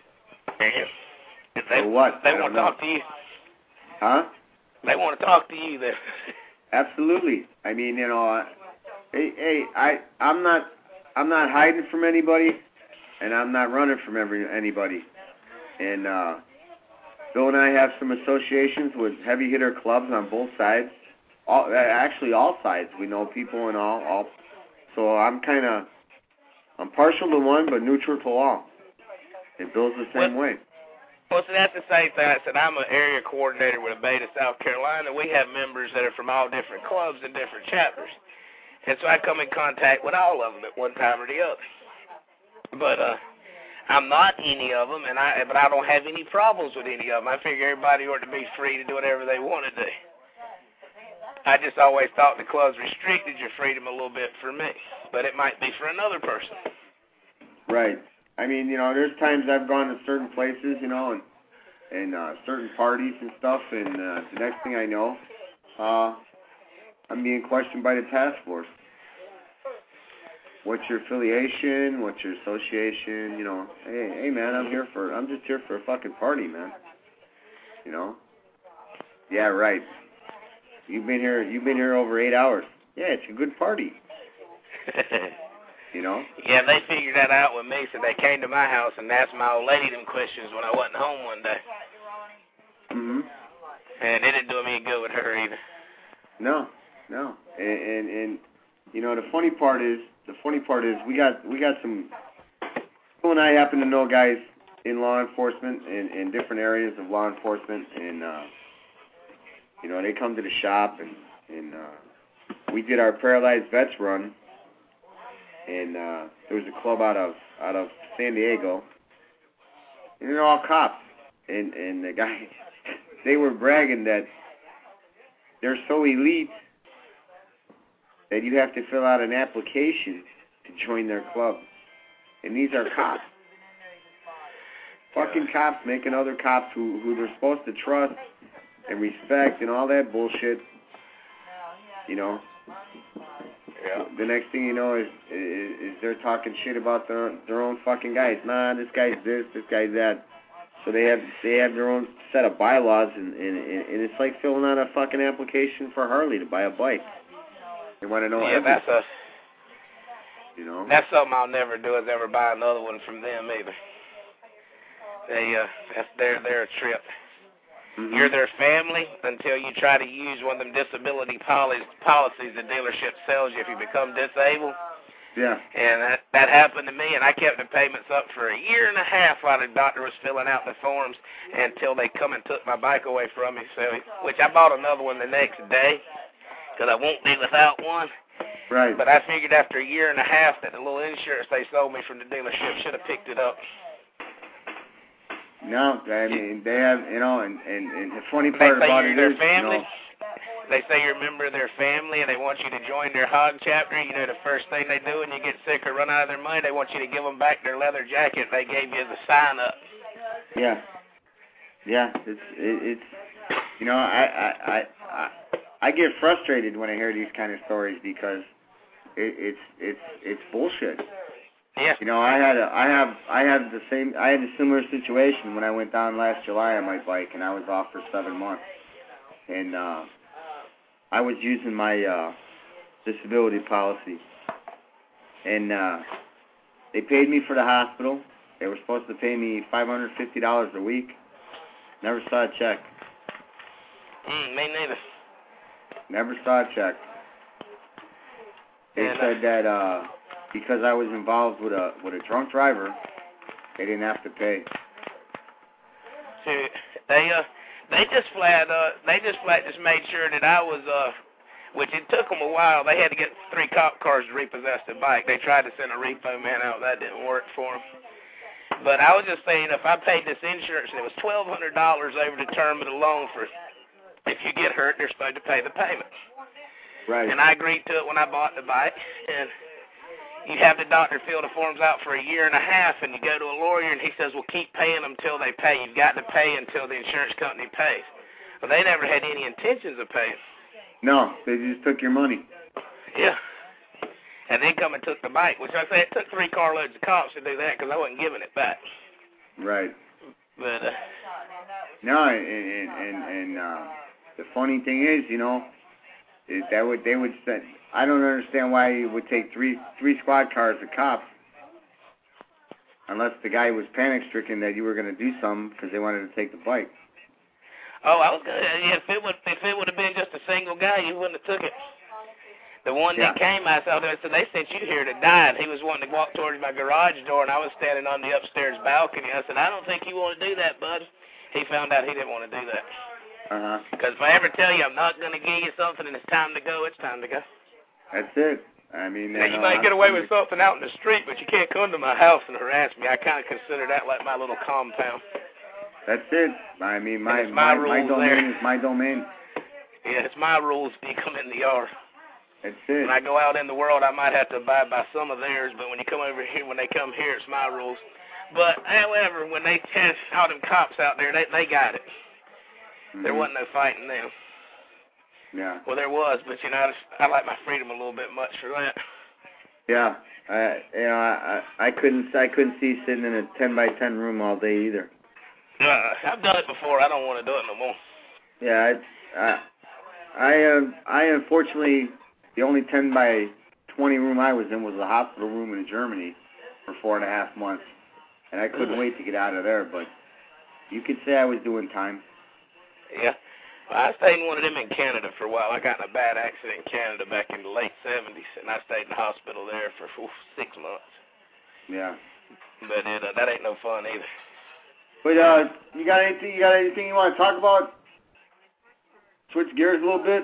If they, For what? They I want don't to know. talk to you. Huh? They want to talk to you then. Absolutely. I mean, you know, uh, hey, hey, I, I'm not, I'm not hiding from anybody, and I'm not running from every anybody. And uh, Bill and I have some associations with heavy hitter clubs on both sides. All, actually, all sides. We know people and all. all so I'm kind of, I'm partial to one, but neutral to all. And Bill's the same well, way. Well, so that's the same thing. I said, I'm an area coordinator with a Beta, South Carolina. We have members that are from all different clubs and different chapters. And so I come in contact with all of them at one time or the other. But uh, I'm not any of them, and I but I don't have any problems with any of them. I figure everybody ought to be free to do whatever they want to do. I just always thought the clubs restricted your freedom a little bit for me, but it might be for another person. Right. I mean, you know, there's times I've gone to certain places, you know, and and uh, certain parties and stuff, and uh, the next thing I know, uh, I'm being questioned by the task force. What's your affiliation? What's your association? You know, hey, hey, man, I'm here for, I'm just here for a fucking party, man. You know? Yeah, right. You've been here, you've been here over eight hours. Yeah, it's a good party. You know? Yeah, they figured that out with me, so they came to my house and asked my old lady them questions when I wasn't home one day. Mm-hmm. And it didn't do me any good with her either. No, no. And, and, and, you know, the funny part is, the funny part is we got, we got some, Phil and I happen to know guys in law enforcement, in, in different areas of law enforcement, and, uh, you know, they come to the shop, and, and uh, we did our Paralyzed Vets run. And uh, there was a club out of out of San Diego, and they're all cops. And and the guy, they were bragging that they're so elite that you have to fill out an application to join their club. And these are cops, fucking cops, making other cops who who they're supposed to trust and respect and all that bullshit. You know. Yeah. The next thing you know is, is is they're talking shit about their their own fucking guys. Nah, this guy's this, this guy's that. So they have they have their own set of bylaws, and and, and it's like filling out a fucking application for Harley to buy a bike. They want to know. Yeah, everything. that's a. You know. That's something I'll never do. Is ever buy another one from them either. They uh, that's their their trip. Mm-hmm. You're their family until you try to use one of them disability policies, policies the dealership sells you if you become disabled. Yeah. And that, that happened to me, and I kept the payments up for a year and a half while the doctor was filling out the forms until they come and took my bike away from me. So, which I bought another one the next day because I won't be without one. Right. But I figured after a year and a half that the little insurance they sold me from the dealership should have picked it up. No, I mean, they have, you know, and, and, and the funny part about it their is, family. you know, they say you're a member of their family and they want you to join their hog chapter. You know, the first thing they do when you get sick or run out of their money, they want you to give them back their leather jacket they gave you as a sign-up. Yeah. Yeah, it's, it, it's, you know, I, I, I, I, I get frustrated when I hear these kind of stories because it, it's, it's, it's bullshit. Yeah. You know, I had a, I have, I had the same, I had a similar situation when I went down last July on my bike, and I was off for seven months, and uh, I was using my uh, disability policy, and uh, they paid me for the hospital. They were supposed to pay me five hundred fifty dollars a week. Never saw a check. Mm, me neither. Never saw a check. They and, said uh, that uh, because I was involved with a with a drunk driver, they didn't have to pay. See, they uh, they just flat uh, they just flat just made sure that I was uh, which it took them a while. They had to get three cop cars to repossess the bike. They tried to send a repo man out, that didn't work for them. But I was just saying, if I paid this insurance, and it was twelve hundred dollars over the term of the loan for if you get hurt, they're supposed to pay the payment. Right. And I agreed to it when I bought the bike. And you have the doctor fill the forms out for a year and a half, and you go to a lawyer, and he says, well, keep paying them until they pay. You've got to pay until the insurance company pays. Well, they never had any intentions of paying. No, they just took your money. Yeah. And then come and took the bike, which I say it took three carloads of cops to do that because I wasn't giving it back. Right. But uh, no, and and and, and uh, the funny thing is, you know, is that would they would send. I don't understand why you would take three three squad cars of cops, unless the guy was panic stricken that you were going to do something because they wanted to take the bike. Oh, I was gonna. If it would, if it would have been just a single guy, you wouldn't have took it. The one Yeah. that came, I saw them, said, they sent you here to die. And he was wanting to walk towards my garage door, and I was standing on the upstairs balcony. I said, I don't think you want to do that, bud. He found out he didn't want to do that. Uh-huh. Because if I ever tell you I'm not going to give you something and it's time to go, it's time to go. That's it. I mean, Now, uh, you might get away with something out in the street, but you can't come to my house and harass me. I kind of consider that like my little compound. That's it. I mean, my it's my my, my rules domain there. is my domain. Yeah, it's my rules if you come in the yard. That's it. When I go out in the world, I might have to abide by some of theirs, but when you come over here, when they come here, it's my rules. But, however, when they test all them cops out there, they they got it. Mm-hmm. There wasn't no fighting them. Yeah. Well, there was, but, you know, I, just, I like my freedom a little bit much for that. Yeah. I you know I I couldn't I couldn't see sitting in a ten by ten room all day either. Uh, I've done it before. I don't want to do it no more. Yeah. It's, I I uh, I unfortunately. The only ten by twenty room I was in was a hospital room in Germany for four and a half months. And I couldn't wait to get out of there, but you could say I was doing time. Yeah. Well, I stayed in one of them in Canada for a while. I got in a bad accident in Canada back in the late seventies, and I stayed in the hospital there for oof, six months. Yeah. But it, uh, that ain't no fun either. But uh, you got anything? You got anything you want to talk about? Switch gears a little bit.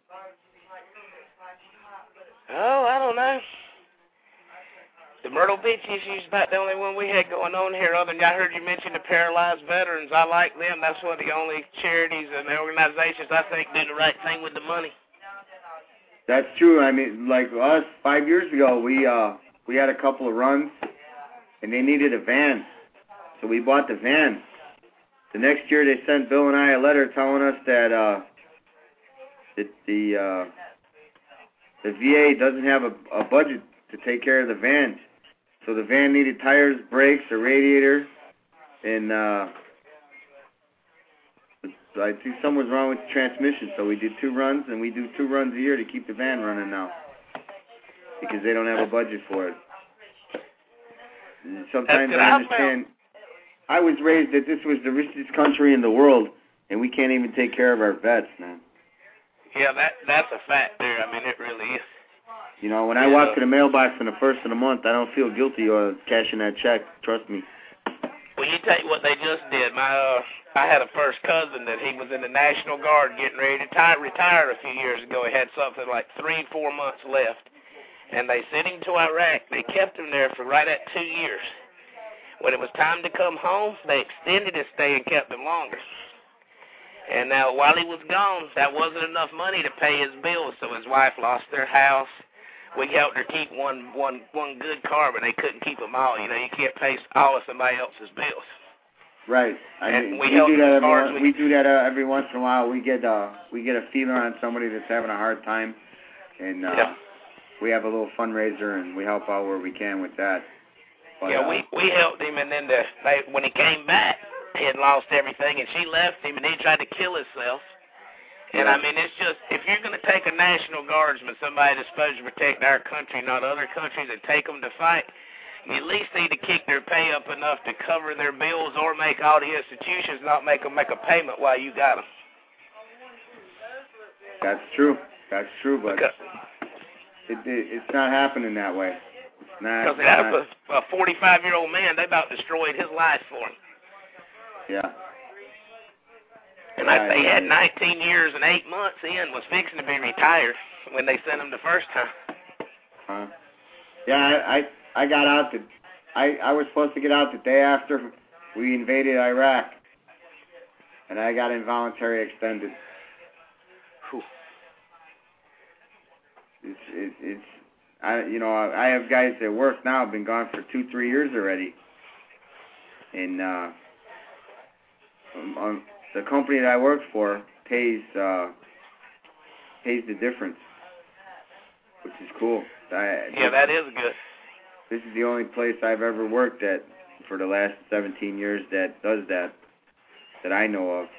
Oh, I don't know. The Myrtle Beach issue is about the only one we had going on here. Other than I heard you mention the paralyzed veterans. I like them. That's one of the only charities and organizations I think do the right thing with the money. That's true. I mean, like us, five years ago, we uh we had a couple of runs, and they needed a van, so we bought the van. The next year, they sent Bill and I a letter telling us that uh that the uh the V A doesn't have a, a budget to take care of the van. So the van needed tires, brakes, a radiator, and uh, I think something was wrong with the transmission. So we did two runs, and we do two runs a year to keep the van running now because they don't have a budget for it. And sometimes I understand. I was raised that this was the richest country in the world, and we can't even take care of our vets, man. Yeah, that that's a fact there. I mean, it really is. You know, when I yeah. walk to the mailbox on the first of the month, I don't feel guilty or cashing that check. Trust me. Well, you tell you what they just did. My, uh, I had a first cousin that he was in the National Guard getting ready to retire, retire a few years ago. He had something like three, four months left. And they sent him to Iraq. They kept him there for right at two years. When it was time to come home, they extended his stay and kept him longer. And now, while he was gone, that wasn't enough money to pay his bills, so his wife lost their house. We helped her keep one one one good car, but they couldn't keep them all. You know, you can't pay all of somebody else's bills. Right. I and mean, we, we, helped do that every, cars we, we, we do that uh, every once in a while. We get uh we get a feeler on somebody that's having a hard time, and uh, yeah. we have a little fundraiser and we help out where we can with that. But, yeah, uh, we we helped him, and then the, they, when he came back, he had lost everything, and she left him, and he tried to kill himself. And, yeah. I mean, it's just, if you're going to take a National Guardsman, somebody that's supposed to protect our country, not other countries, and take them to fight, you at least need to kick their pay up enough to cover their bills or make all the institutions not make them make a payment while you got them. That's true. That's true, but Because, it, it it's not happening that way. It's not. Because a forty-five-year-old man, they about destroyed his life for him. Yeah. And like they had nineteen years and eight months in, was fixing to be retired when they sent him the first time. Huh? Yeah, I, I I got out the I I was supposed to get out the day after we invaded Iraq, and I got involuntary extended. Whew. It's it, it's I you know I have guys that work now, been gone for two three years already, and uh, um, um, the company that I work for pays uh, pays the difference, which is cool. I, yeah, that is good. This is the only place I've ever worked at for the last seventeen years that does that, that I know of.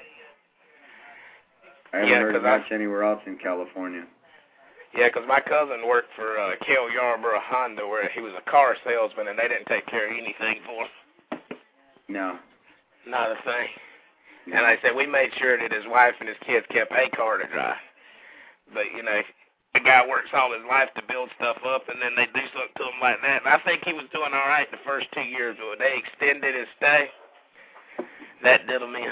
I haven't yeah, heard much I, anywhere else in California. Yeah, because my cousin worked for uh, Cale Yarborough Honda, where he was a car salesman, and they didn't take care of anything for him. No. Not a thing. No. And I said we made sure that his wife and his kids kept a car to drive. But, you know, the guy works all his life to build stuff up, and then they do something to him like that. And I think he was doing all right the first two years, but when they extended his stay, that did him in.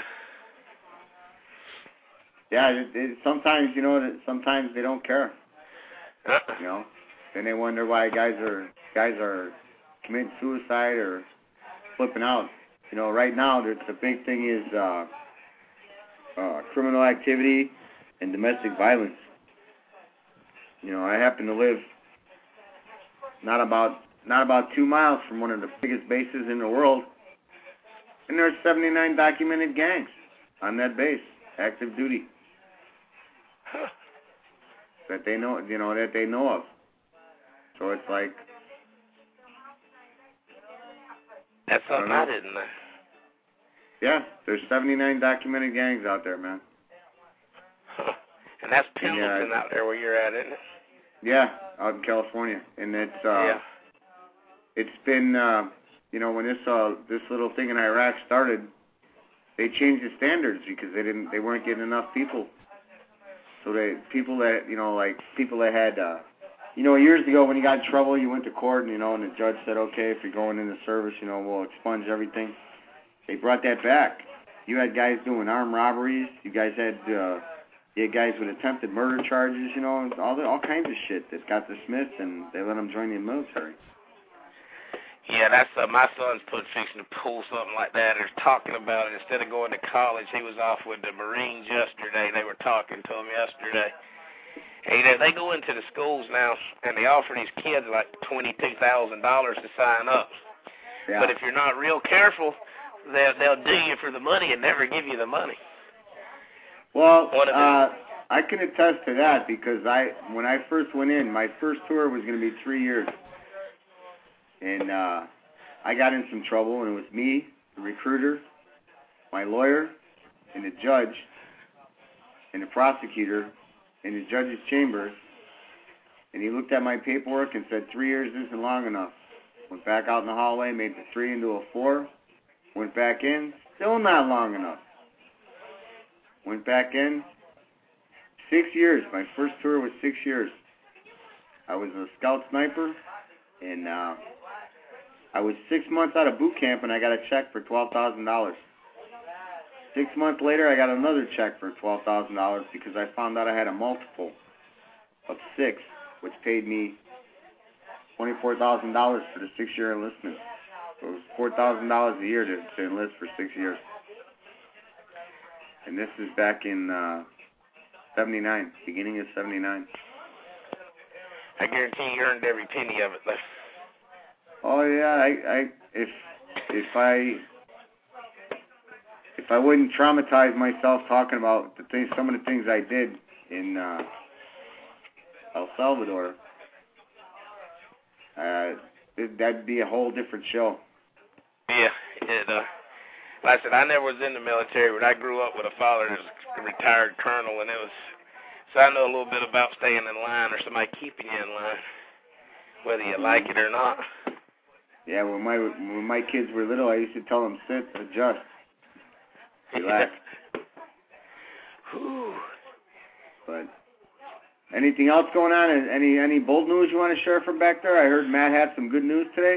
Yeah, it, it, sometimes, you know, that sometimes they don't care. Uh-uh. You know, then they wonder why guys are guys are committing suicide or flipping out. You know, right now the, the big thing is uh, uh, criminal activity and domestic violence. You know, I happen to live not about not about two miles from one of the biggest bases in the world, and there's seventy-nine documented gangs on that base, active duty. Huh. That they know, you know, that they know of. So it's like that's something I, I didn't know. Yeah, there's seventy-nine documented gangs out there, man. Huh. And that's Pendleton yeah, out there where you're at, isn't it? Yeah, out in California, and it's uh, yeah. it's been uh, you know, when this uh, this little thing in Iraq started, they changed the standards because they didn't they weren't getting enough people. So they people that you know like people that had uh, you know years ago when you got in trouble you went to court and you know and the judge said okay if you're going into service you know we'll expunge everything. They brought that back. You had guys doing armed robberies. You guys had uh, you had guys with attempted murder charges. You know all the, all kinds of shit that got dismissed and they let them join the military. Yeah, that's uh, my son's put fixing to pull something like that. They're talking about it. Instead of going to college, he was off with the Marines yesterday. They were talking to him yesterday. Hey, they, they go into the schools now, and they offer these kids like twenty-two thousand dollars to sign up. Yeah. But if you're not real careful, they'll, they'll do you for the money and never give you the money. Well, uh, I can attest to that because I, when I first went in, my first tour was going to be three years. And uh, I got in some trouble, and it was me, the recruiter, my lawyer, and the judge, and the prosecutor, in the judge's chamber. And he looked at my paperwork and said, three years isn't long enough. Went back out in the hallway, made the three into a four. Went back in, still not long enough. Went back in, six years. My first tour was six years. I was a scout sniper, and uh, I was six months out of boot camp, and I got a check for twelve thousand dollars. Six months later, I got another check for twelve thousand dollars because I found out I had a multiple of six, which paid me twenty-four thousand dollars for the six-year enlistment. So it was four thousand dollars a year to, to enlist for six years. And this is back in uh, seventy-nine, beginning of seventy-nine. I guarantee you earned every penny of it, though. Oh yeah, I, I if if I if I wouldn't traumatize myself talking about the things, some of the things I did in uh, El Salvador, uh, it, that'd be a whole different show. Yeah, it, uh, like I said, I never was in the military, but I grew up with a father who was a retired colonel, and it was so I know a little bit about staying in line or somebody keeping you in line, whether you like it or not. Yeah, when my when my kids were little, I used to tell them, sit, adjust, relax. Whew. But anything else going on? Any any bold news you want to share from back there? I heard Matt had some good news today.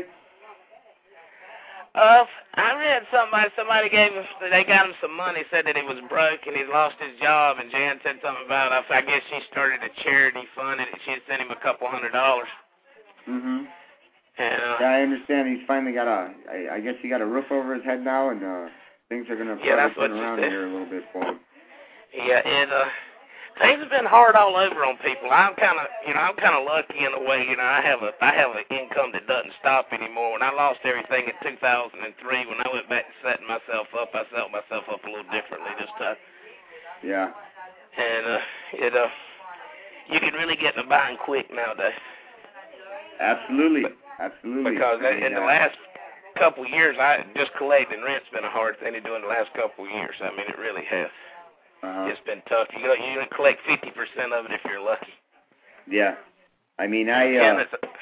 Uh, I read somebody, somebody gave him, they got him some money, said that he was broke and he lost his job, and Jan said something about, I guess she started a charity fund and she had sent him a couple hundred dollars. Mm-hmm. And, uh, yeah, I understand he's finally got a, I, I guess he got a roof over his head now, and uh, things are going to yeah, probably turn around here a little bit for him. Yeah, and, uh, things have been hard all over on people. I'm kind of, you know, I'm kind of lucky in a way. You know, I have a, I have an income that doesn't stop anymore. When I lost everything in two thousand three, when I went back to setting myself up, I set myself up a little differently this time. Yeah. And uh, it, uh, you can really get in the bind quick nowadays. Absolutely, but, absolutely. Because I mean, in the uh, last couple of years, I just collecting rent's been a hard thing to do in the last couple of years. I mean, it really has. Uh-huh. It's been tough. You got you collect fifty percent of it if you're lucky. Yeah, I mean I uh,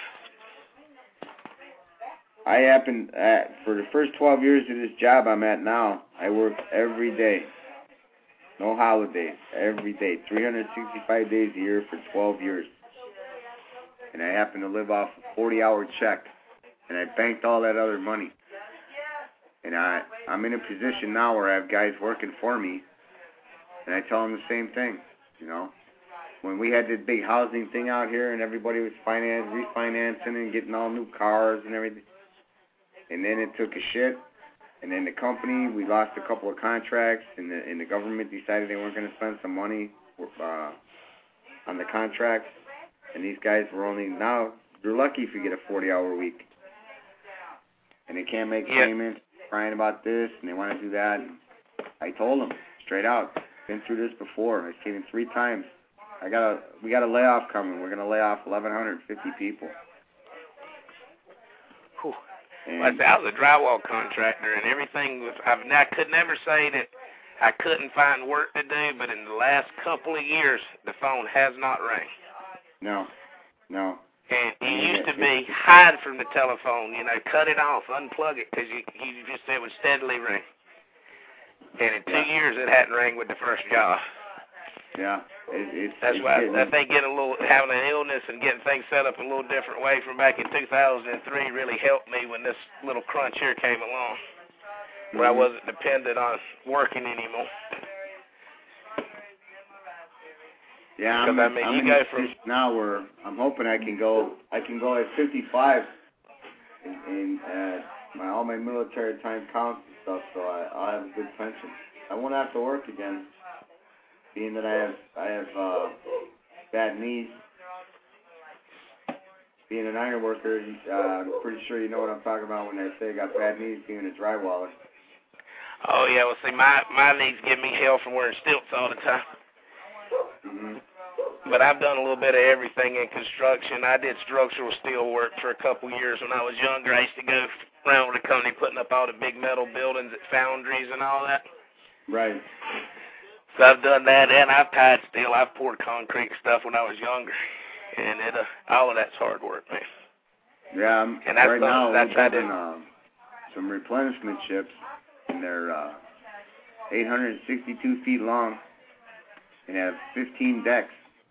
I happen uh, for the first twelve years of this job I'm at now, I worked every day, no holidays, every day, three hundred sixty-five days a year for twelve years, and I happen to live off a forty-hour check, and I banked all that other money, and I I'm in a position now where I have guys working for me. And I tell them the same thing, you know. When we had this big housing thing out here and everybody was finance, refinancing and getting all new cars and everything, and then it took a shit, and then the company, we lost a couple of contracts, and the, and the government decided they weren't going to spend some money uh, on the contracts, and these guys were only, now, you're lucky if you get a forty-hour week. And they can't make yeah. payments, crying about this, and they want to do that. And I told them, straight out, been through this before. I've seen it three times. I got a, we got a layoff coming. We're going to lay off eleven fifty people. Whew. Well, I, said, I was a drywall contractor, and everything was, I, mean, I could never say that I couldn't find work to do, but in the last couple of years, the phone has not rang. No, no. And it used to be hide from the telephone, you know, cut it off, unplug it, because you, you just, it would steadily ring. And in two yeah. years, it hadn't rang with the first job. Yeah, it, it's that's it's why getting, I think getting a little having an illness and getting things set up a little different way from back in two thousand three really helped me when this little crunch here came along, where mm-hmm. I wasn't dependent on working anymore. Yeah, I'm, I mean, I'm you in go a from position now where I'm hoping I can go. I can go at fifty-five, and, and uh, my all my military time counts and stuff, so I, I'll have a good pension. I won't have to work again, being that I have I have uh, bad knees. Being an iron worker, uh, I'm pretty sure you know what I'm talking about when I say I got bad knees. Being a drywaller. Oh yeah, well see, my my knees give me hell from wearing stilts all the time. Mm-hmm. But I've done a little bit of everything in construction. I did structural steel work for a couple years when I was younger. I used to go around with the company putting up all the big metal buildings at foundries and all that. Right. So I've done that, and I've tied steel. I've poured concrete stuff when I was younger. And it, uh, all of that's hard work, man. Yeah, I'm, and that's right now that's we're building uh, some replenishment ships, and they're uh, eight hundred sixty-two feet long and have fifteen decks.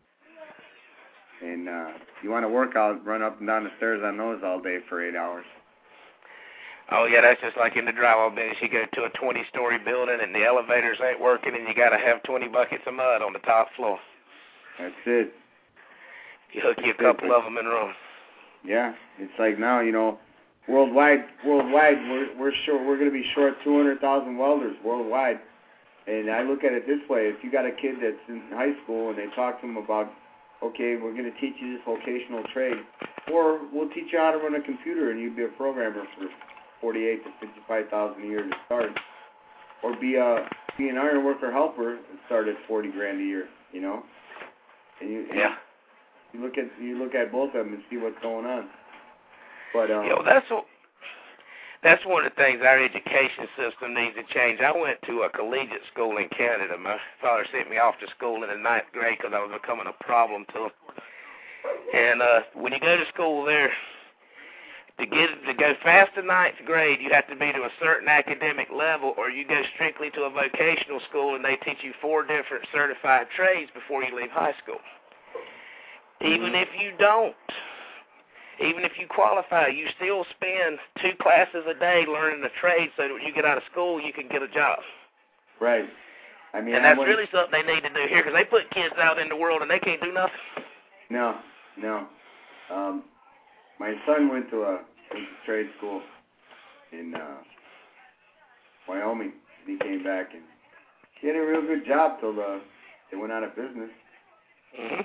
And uh, if you want to work out, run up and down the stairs on those all day for eight hours. Oh, yeah, that's just like in the drywall business. You go to a twenty-story building, and the elevators ain't working, and you got to have twenty buckets of mud on the top floor. That's it. You hook you a couple of them and run. Yeah, it's like now, you know, worldwide, worldwide, we're we're short. We're going to be short two hundred thousand welders worldwide. And I look at it this way: if you got a kid that's in high school and they talk to him about, okay, we're going to teach you this vocational trade, or we'll teach you how to run a computer, and you'd be a programmer for forty-eight to fifty-five thousand a year to start, or be a be an iron worker helper and start at forty grand a year, you know. And you, and yeah. You look at you look at both of them and see what's going on. But um, you know, that's what. That's one of the things our education system needs to change. I went to a collegiate school in Canada. My father sent me off to school in the ninth grade because I was becoming a problem to him. And uh, when you go to school there, to get to go past the ninth grade, you have to be to a certain academic level, or you go strictly to a vocational school and they teach you four different certified trades before you leave high school. Even if you don't, even if you qualify, you still spend two classes a day learning a trade so that when you get out of school, you can get a job. Right. I mean, and I that's went, really something they need to do here because they put kids out in the world and they can't do nothing. No, no. Um, my son went to a, went to trade school in uh, Wyoming. He came back and he had a real good job till the, they went out of business. Mm-hmm.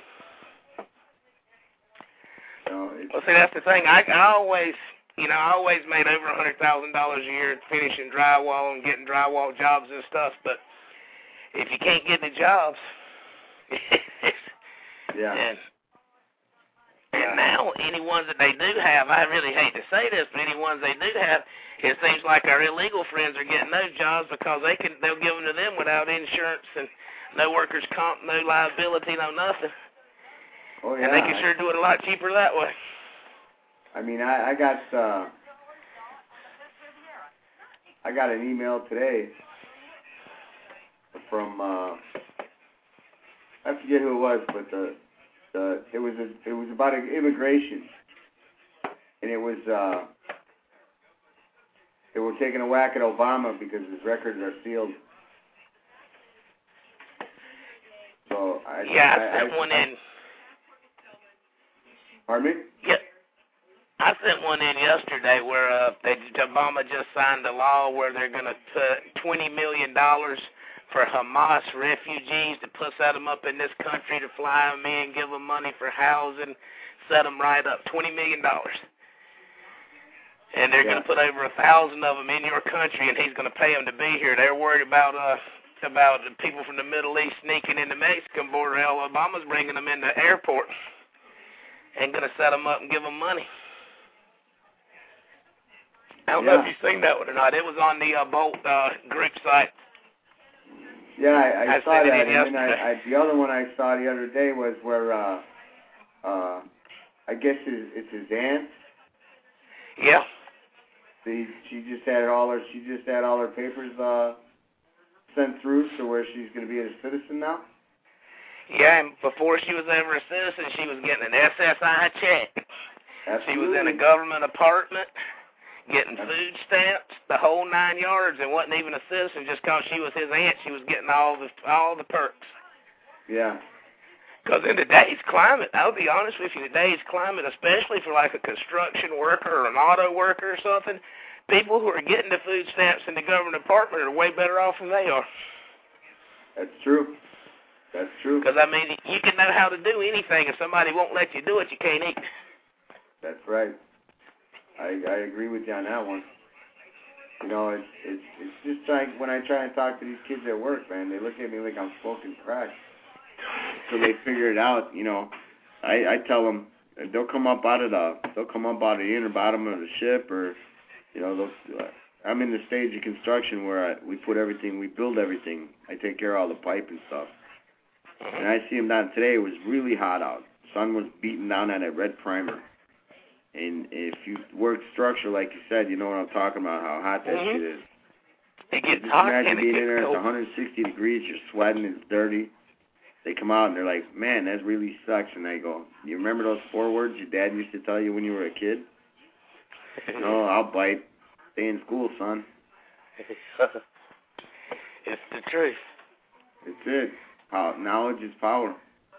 So it's, well, see, that's the thing. I, I always, you know, I always made over a hundred thousand dollars a year finishing drywall and getting drywall jobs and stuff. But if you can't get the jobs, yeah. And, and now any ones that they do have, I really hate to say this, but any ones they do have, it seems like our illegal friends are getting those jobs because they can, they'll give them to them without insurance and no workers' comp, no liability, no nothing. Oh, yeah. And they can sure do it a lot cheaper that way. I mean, I, I got uh, I got an email today from uh, I forget who it was, but the the it was a, it was about immigration, and it was uh, they were taking a whack at Obama because his records are sealed. So I yeah, I, I sent I, one I, in. Pardon me? Yep. I sent one in yesterday where uh, they, Obama just signed a law where they're going to put twenty million dollars for Hamas refugees to put set them up in this country, to fly them in, give them money for housing, set them right up, twenty million dollars. And they're yeah. going to put over a thousand of them in your country, and he's going to pay them to be here. They're worried about uh, about people from the Middle East sneaking in the Mexican border. Hell, Obama's bringing them in the airport and going to set them up and give them money. I don't yeah. know if you've seen that one or not. It was on the uh, Bolt uh, group site. Yeah, I, I, I saw that. and then I, I, the other one I saw the other day was where, uh, uh, I guess it, it's his aunt. Yeah. She, she just had all her she just had all her papers uh, sent through, so where she's going to be a citizen now. Yeah, and before she was ever a citizen, she was getting an S S I check. Absolutely. She was in a government apartment, getting food stamps, the whole nine yards, and wasn't even a citizen just because she was his aunt. She was getting all the all the perks. Yeah. Because in today's climate, I'll be honest with you, today's climate, especially for like a construction worker or an auto worker or something, people who are getting the food stamps in the government apartment are way better off than they are. That's true. That's true. Because, I mean, you can know how to do anything. If somebody won't let you do it, you can't eat. That's right. I I agree with you on that one. You know, it's it's it's just trying when I try and talk to these kids at work, man, they look at me like I'm smoking crack. So they figure it out. You know, I I tell them they'll come up out of the they'll come up out of the inner bottom of the ship, or you know, they'll, uh, I'm in the stage of construction where I, we put everything, we build everything. I take care of all the pipe and stuff. And I see them down today. It was really hot out. Sun was beating down on that red primer. And if you work structure, like you said, you know what I'm talking about, how hot that mm-hmm. shit is. It gets Just hot imagine and being it in gets there, cold. it's one hundred sixty degrees, you're sweating, it's dirty. They come out and they're like, man, that really sucks. And I go, you remember those four words your dad used to tell you when you were a kid? No, I'll bite. Stay in school, son. It's the truth. It's it. Pow- knowledge is power.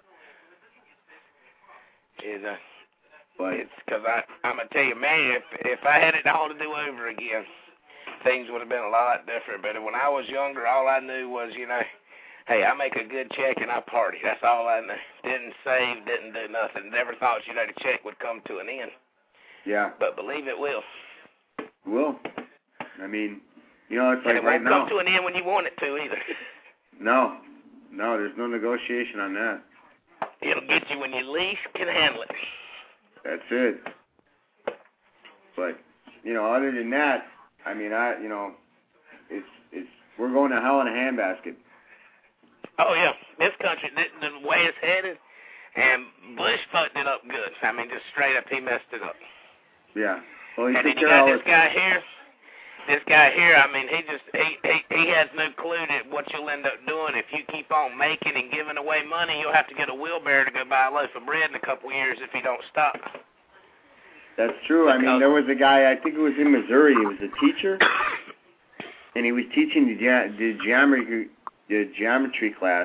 It, uh, But it's because I'm going to tell you, man, if, if I had it all to do over again, things would have been a lot different. But when I was younger, all I knew was, you know, hey, I make a good check and I party. That's all I knew. Didn't save, didn't do nothing. Never thought, you know, the check would come to an end. yeah, But believe it will. it will. I mean, you know, it's And like it right won't now. come to an end when you want it to either. No, no, there's no negotiation on that. It'll get you when you least can handle it. That's it. But you know, other than that, I mean, I, you know, it's it's we're going to hell in a handbasket. Oh yeah, this country, the, the way it's headed, and Bush fucked it up good. I mean, just straight up, he messed it up. Yeah. Well, he and took then you care of got all this guy here. this guy here, I mean, he just, he, he, he has no clue that what you'll end up doing. If you keep on making and giving away money, you'll have to get a wheelbarrow to go buy a loaf of bread in a couple of years if you don't stop. That's true. Because I mean, there was a guy, I think it was in Missouri, he was a teacher, and he was teaching the, ge- the geometry the geometry class,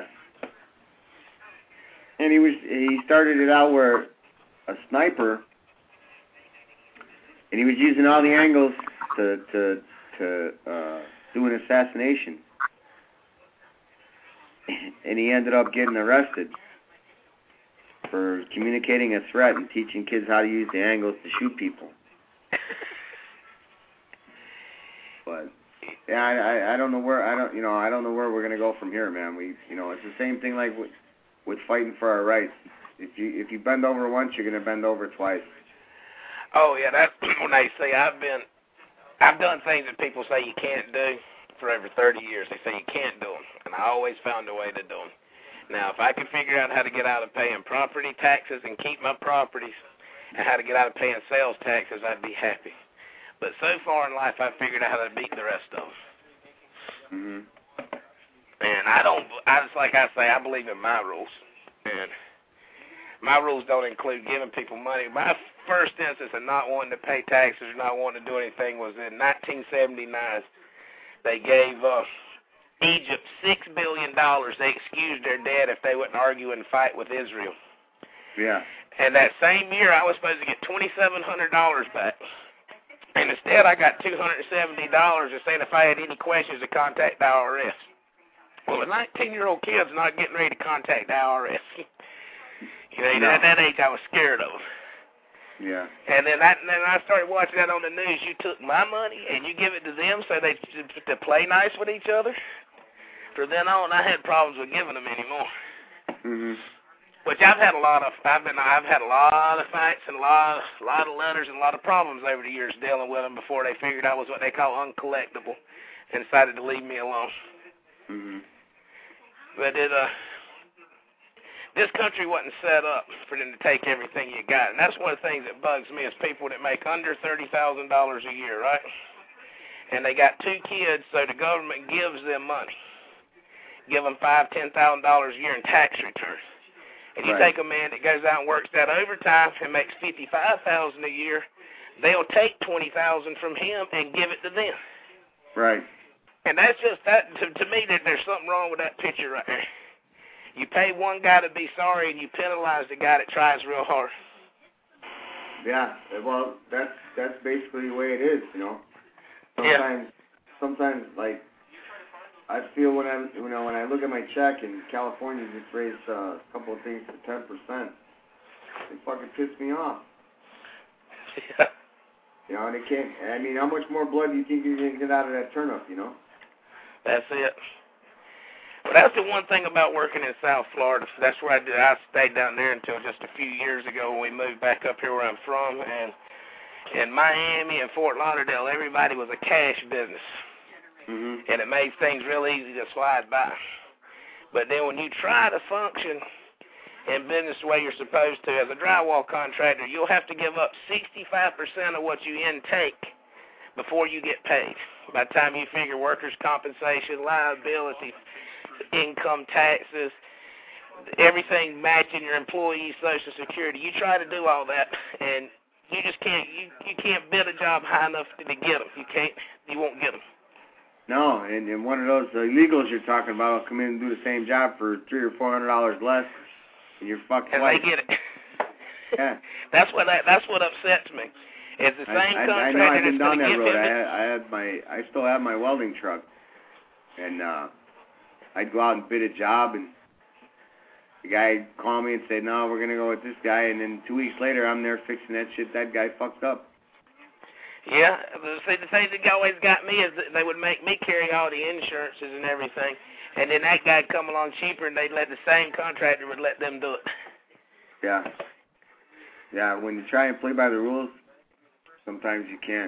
and he was he started it out where a sniper, and he was using all the angles to to to uh, do an assassination, and he ended up getting arrested for communicating a threat and teaching kids how to use the angles to shoot people. But yeah, I, I I don't know where I don't you know I don't know where we're gonna go from here, man. We you know it's the same thing like with, with fighting for our rights. If you if you bend over once, you're gonna bend over twice. Oh yeah, that's when they say I've been I've done things that people say you can't do for over thirty years. They say you can't do them, and I always found a way to do them. Now, if I could figure out how to get out of paying property taxes and keep my properties, and how to get out of paying sales taxes, I'd be happy. But so far in life, I've figured out how to beat the rest of them. Mm-hmm. And I don't, I just like I say, I believe in my rules. And my rules don't include giving people money. My first instance of not wanting to pay taxes or not wanting to do anything was in nineteen seventy-nine. They gave us Egypt six billion dollars. They excused their debt if they wouldn't argue and fight with Israel. Yeah. And that same year, I was supposed to get twenty-seven hundred dollars back. And instead, I got two hundred seventy dollars and saying if I had any questions to contact the I R S. Well, a nineteen-year-old kid's not getting ready to contact the I R S. You know, no. At that age, I was scared of them. Yeah. And then, I, and then I started watching that on the news. You took my money and you give it to them so they to play nice with each other. From then on, I had problems with giving them anymore. Mm-hmm. Which I've had a lot of. I've been. I've had a lot of fights and a lot, a lot of letters and a lot of problems over the years dealing with them before they figured I was what they call uncollectible and decided to leave me alone. Mm-hmm. But it uh. This country wasn't set up for them to take everything you got. And that's one of the things that bugs me is people that make under thirty thousand dollars a year, right? And they got two kids, so the government gives them money. Give them five thousand dollars, ten thousand dollars a year in tax returns. And you right. take a man that goes out and works that overtime and makes fifty-five thousand dollars a year, they'll take twenty thousand dollars from him and give it to them. Right. And that's just, that. To, to me, that there's something wrong with that picture right there. You pay one guy to be sorry, and you penalize the guy that tries real hard. Yeah, well, that's that's basically the way it is, you know. Sometimes, yeah. sometimes, like, I feel when I, you know, when I look at my check and California just raised uh, a couple of things to ten percent, it fucking pissed me off. Yeah. You know, and it can't. I mean, how much more blood do you think you can get out of that turnip? You know. That's it. Well, that's the one thing about working in South Florida. That's where I did. I stayed down there until just a few years ago when we moved back up here where I'm from. And in Miami and Fort Lauderdale, everybody was a cash business. Mm-hmm. And it made things real easy to slide by. But then when you try to function in business the way you're supposed to, as a drywall contractor, you'll have to give up sixty-five percent of what you intake before you get paid. By the time you figure workers' compensation, liability, income taxes, everything matching your employee's Social Security. You try to do all that, and you just can't. You you can't bid a job high enough to, to get them. You can't. You won't get them. No, and, and one of those illegals you're talking about will come in and do the same job for three or four hundred dollars less, and you're fucked. And white. they get it. Yeah. That's what that, that's what upsets me. It's the same I, contractor I, I know I've been that's down going to that give road. him. I had, I had my, I still have my welding truck, and uh, I'd go out and bid a job, and the guy'd call me and say, "No, we're gonna go with this guy," and then two weeks later, I'm there fixing that shit that guy fucked up. Yeah, see, the thing that always got me is that they would make me carry all the insurances and everything, and then that guy'd come along cheaper, and they'd let the same contractor would let them do it. Yeah. Yeah, when you try and play by the rules, sometimes you can't.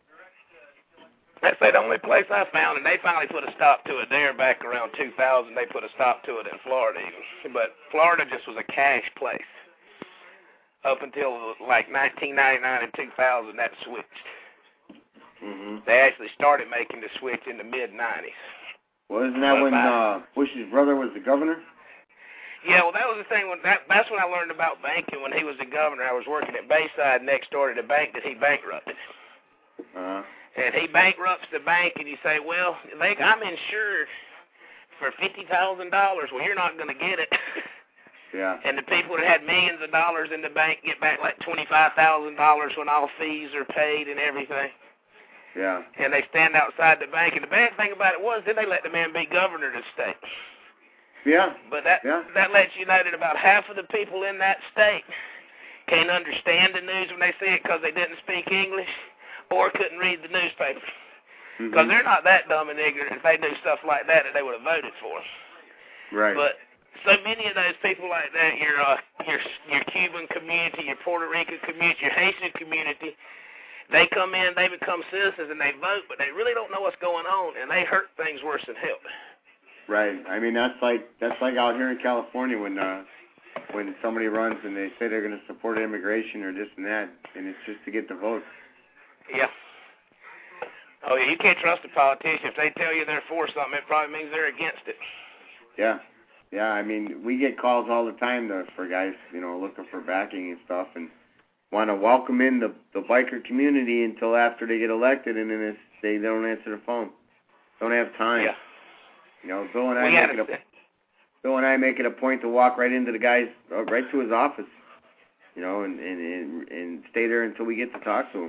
That's the only place I found, and they finally put a stop to it there back around two thousand. They put a stop to it in Florida even. But Florida just was a cash place. Up until like nineteen ninety-nine and two thousand, that switched. Mm-hmm. They actually started making the switch in the mid nineties. Well, isn't that when uh, Bush's brother was the governor? Yeah, well, that was the thing. When that, that's when I learned about banking. When he was the governor, I was working at Bayside next door to the bank that he bankrupted. Uh-huh. And he bankrupts the bank, and you say, well, they, I'm insured for fifty thousand dollars. Well, you're not going to get it. Yeah. And the people that had millions of dollars in the bank get back like twenty-five thousand dollars when all fees are paid and everything. Yeah. And they stand outside the bank. And the bad thing about it was, then they let the man be governor of the state. Yeah. But that yeah. that lets you know that about half of the people in that state can't understand the news when they see it because they didn't speak English or couldn't read the newspaper. Because Mm-hmm. they're not that dumb and ignorant if they do stuff like that that they would have voted for. Right. But so many of those people like that, your uh, your your Cuban community, your Puerto Rican community, your Haitian community, they come in, they become citizens, and they vote, but they really don't know what's going on, and they hurt things worse than help. Right. I mean, that's like that's like out here in California when uh, when somebody runs and they say they're going to support immigration or this and that, and it's just to get the vote. Yeah. Oh, yeah, you can't trust a politician. If they tell you they're for something, it probably means they're against it. Yeah. Yeah, I mean, we get calls all the time to, for guys, you know, looking for backing and stuff, and want to welcome in the, the biker community until after they get elected, and then it's, they don't answer the phone. Don't have time. Yeah. You know, Bill and I We make had it a, a Bill and I make it a point to walk right into the guy's, uh, right to his office, you know, and, and and and stay there until we get to talk to him.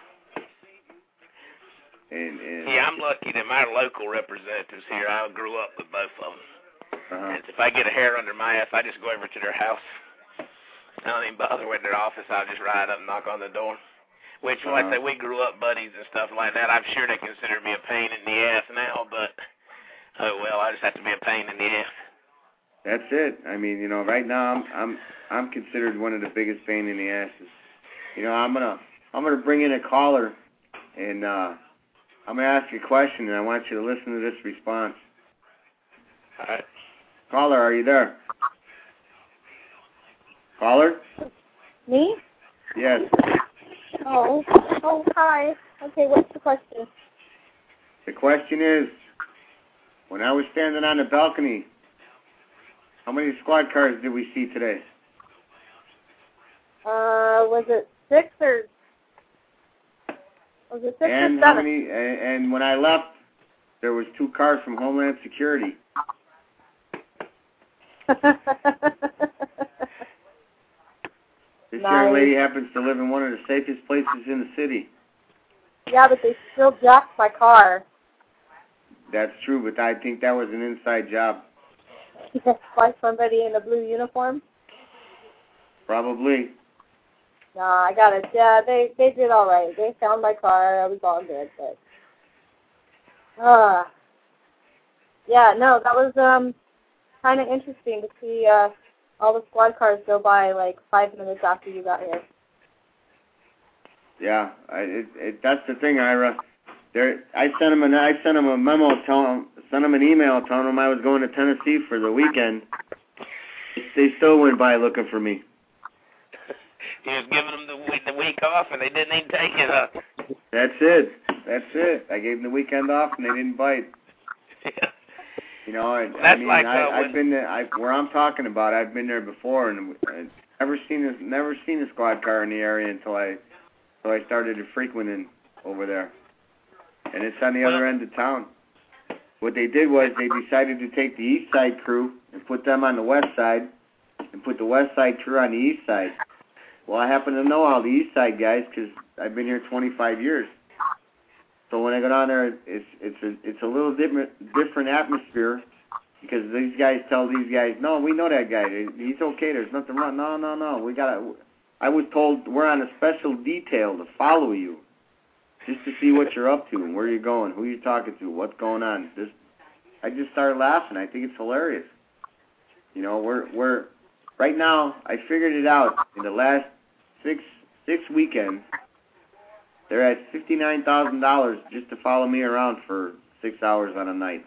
And, and yeah, I'm lucky that my local representatives here, I grew up with both of them. uh-huh. And if I get a hair under my ass, I just go over to their house. I don't even bother with their office. I'll just ride up and knock on the door. Which, uh-huh. like I say, we grew up buddies and stuff like that. I'm sure they consider me a pain in the ass now, but, oh, well, I just have to be a pain in the ass. That's it. I mean, you know, right now I'm I'm I'm considered one of the biggest pain in the asses. You know, I'm gonna I'm gonna bring in a caller, and uh, I'm gonna ask you a question, and I want you to listen to this response. All right. Caller, are you there? Caller? Me? Yes. Oh. Oh, hi. Okay, what's the question? The question is, when I was standing on the balcony, how many squad cars did we see today? Uh, was it six or was it six and or how seven? many? And, and when I left, there was two cars from Homeland Security. This Nice. young lady happens to live in one of the safest places in the city. Yeah, but they still jacked my car. That's true, but I think that was an inside job. By somebody in a blue uniform? Probably. No, I got it. Yeah, they they did all right. They found my car. I was all good, but uh yeah, no, that was um kind of interesting to see uh all the squad cars go by like five minutes after you got here. Yeah, I, it, it, that's the thing, Ira. There, I sent him an I sent him a memo, telling sent him an email telling him I was going to Tennessee for the weekend. They still went by looking for me. He was giving them the week, the week off, and they didn't even take it up. That's it. That's it. I gave them the weekend off, and they didn't bite. Yeah. You know, I, That's I mean, like, I, uh, I've when- been there. I, where I'm talking about, I've been there before, and I've never seen a never seen a squad car in the area until I, until I started frequenting over there. And it's on the Well, other end of town. What they did was they decided to take the east side crew and put them on the west side, and put the west side crew on the east side. Well, I happen to know all the east side guys because I've been here twenty-five years. So when I go down there, it's it's a it's a little different different atmosphere because these guys tell these guys, no, we know that guy. He's okay. There's nothing wrong. No, no, no. We got. I was told we're on a special detail to follow you, just to see what you're up to and where you're going, who you're talking to, what's going on. Just, I just started laughing. I think it's hilarious. You know, we're we're right now. I figured it out in the last six six weekends. They're at fifty-nine thousand dollars just to follow me around for six hours on a night.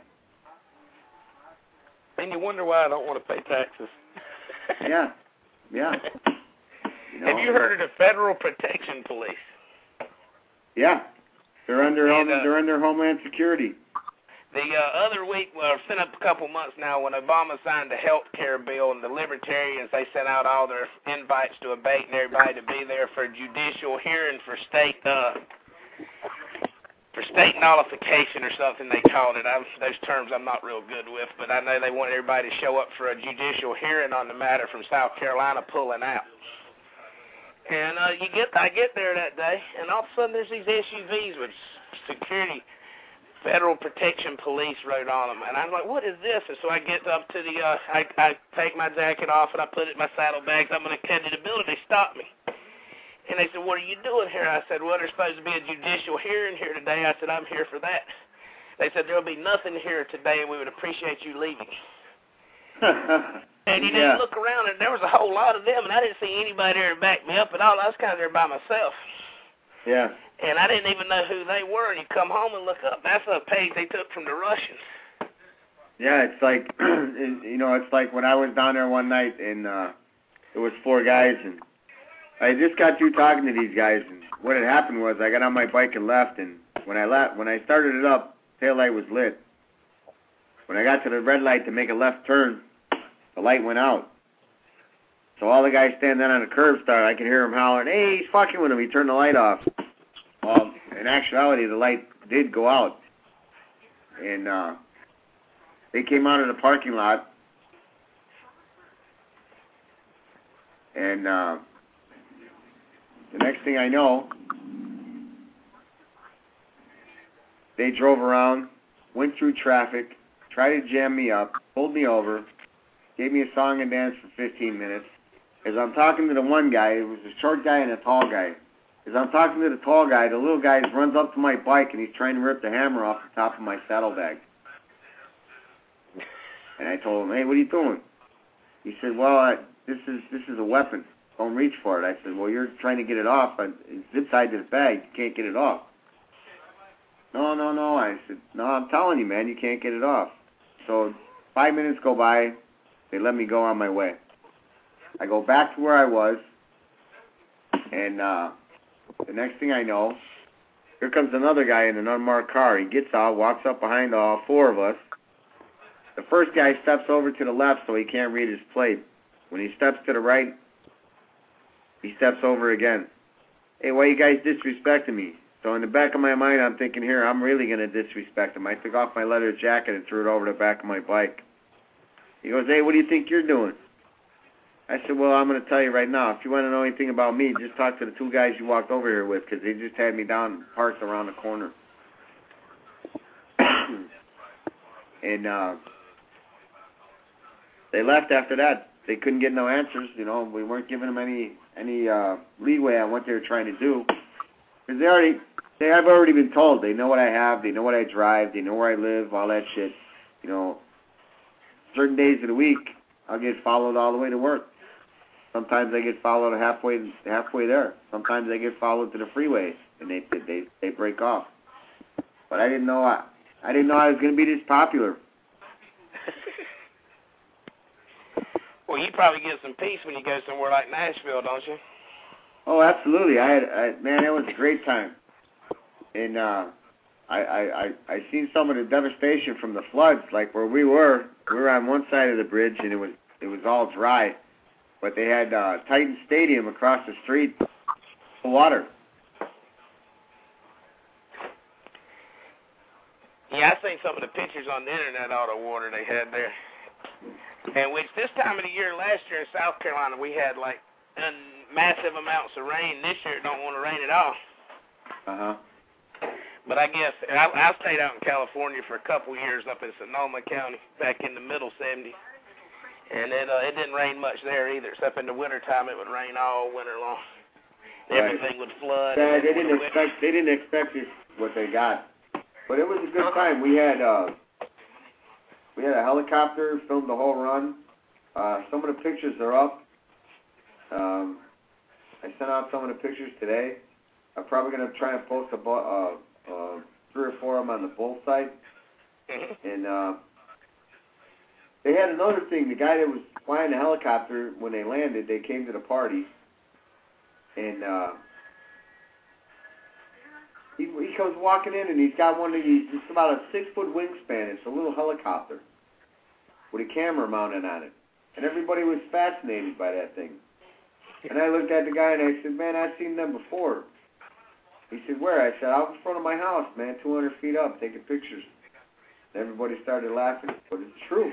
And you wonder why I don't want to pay taxes. Yeah, yeah. You know, Have you heard of the Federal Protection Police? Yeah, They're under and, home, uh, they're under Homeland Security. The uh, other week, well, it's been up a couple months now, when Obama signed the health care bill, and the Libertarians, they sent out all their invites to Abate and everybody to be there for judicial hearing for state uh, for state nullification or something they called it. I, those terms I'm not real good with, but I know they want everybody to show up for a judicial hearing on the matter from South Carolina pulling out. And uh, you get, I get there that day, and all of a sudden there's these S U Vs with security, Federal Protection Police wrote on them, and I'm like, what is this? And so I get up to the, uh, I, I take my jacket off and I put it in my saddlebags. I'm going to come to the building. They stopped me. And they said, what are you doing here? I said, well, there's supposed to be a judicial hearing here today. I said, I'm here for that. They said, there'll be nothing here today, and we would appreciate you leaving. And you yeah. didn't look around, and there was a whole lot of them, and I didn't see anybody there to back me up at all. I was kind of there by myself. Yeah. And I didn't even know who they were, and you come home and look up. That's a page they took from the Russians. Yeah, it's like, you know, it's like when I was down there one night, and uh, it was four guys, and I just got through talking to these guys, and what had happened was I got on my bike and left, and when I left, when I started it up, tail light was lit. When I got to the red light to make a left turn, the light went out. So all the guys standing on the curb started, I could hear them hollering, hey, he's fucking with him, he turned the light off. Well, in actuality, the light did go out. And uh, they came out of the parking lot, and uh, the next thing I know, they drove around, went through traffic, tried to jam me up, pulled me over, gave me a song and dance for fifteen minutes. As I'm talking to the one guy, it was a short guy and a tall guy. As I'm talking to the tall guy, the little guy runs up to my bike and he's trying to rip the hammer off the top of my saddlebag. And I told him, hey, what are you doing? He said, well, I, this is this is a weapon. Don't reach for it. I said, well, you're trying to get it off, but it's inside this bag. You can't get it off. No, no, no. I said, no, I'm telling you, man, you can't get it off. So five minutes go by. They let me go on my way. I go back to where I was, and uh, the next thing I know, here comes another guy in an unmarked car. He gets out, walks up behind all four of us. The first guy steps over to the left so he can't read his plate. When he steps to the right, he steps over again. Hey, why are you guys disrespecting me? So in the back of my mind, I'm thinking, here, I'm really going to disrespect him. I took off my leather jacket and threw it over the back of my bike. He goes, hey, what do you think you're doing? I said, well, I'm going to tell you right now. If you want to know anything about me, just talk to the two guys you walked over here with, because they just had me down parked around the corner. And uh, they left after that. They couldn't get no answers. You know, we weren't giving them any any uh, leeway on what they were trying to do, because they already they have already been told. They know what I have. They know what I drive. They know where I live. All that shit. You know, certain days of the week, I'll get followed all the way to work. Sometimes I get followed halfway halfway there. Sometimes I get followed to the freeway, and they they they break off. But I didn't know I I didn't know I was going to be this popular. Well, you probably get some peace when you go somewhere like Nashville, don't you? Oh, absolutely. I had I, man, it was a great time, and uh, I I I I seen some of the devastation from the floods. Like where we were, we were on one side of the bridge, and it was it was all dry. But they had uh, Titan Stadium across the street, full water. Yeah, I seen some of the pictures on the internet, all the water they had there. And which this time of the year, last year in South Carolina, we had like un- massive amounts of rain. This year it don't want to rain at all. Uh-huh. But I guess, I, I stayed out in California for a couple years up in Sonoma County, back in the middle seventies. And it, uh, it didn't rain much there either, except in the wintertime it would rain all winter long. Everything would flood. Yeah, they didn't expect they didn't expect this, what they got. But it was a good time. We had uh, we had a helicopter, filmed the whole run. Uh, some of the pictures are up. Um, I sent out some of the pictures today. I'm probably going to try and post a, uh, uh, three or four of them on the Bull site. And uh, they had another thing. The guy that was flying the helicopter, when they landed, they came to the party. And uh, he, he comes walking in, and he's got one of these, it's about a six-foot wingspan. It's a little helicopter with a camera mounted on it. And everybody was fascinated by that thing. And I looked at the guy, and I said, man, I've seen them before. He said, where? I said, out in front of my house, man, two hundred feet up, taking pictures. And everybody started laughing, but it's true.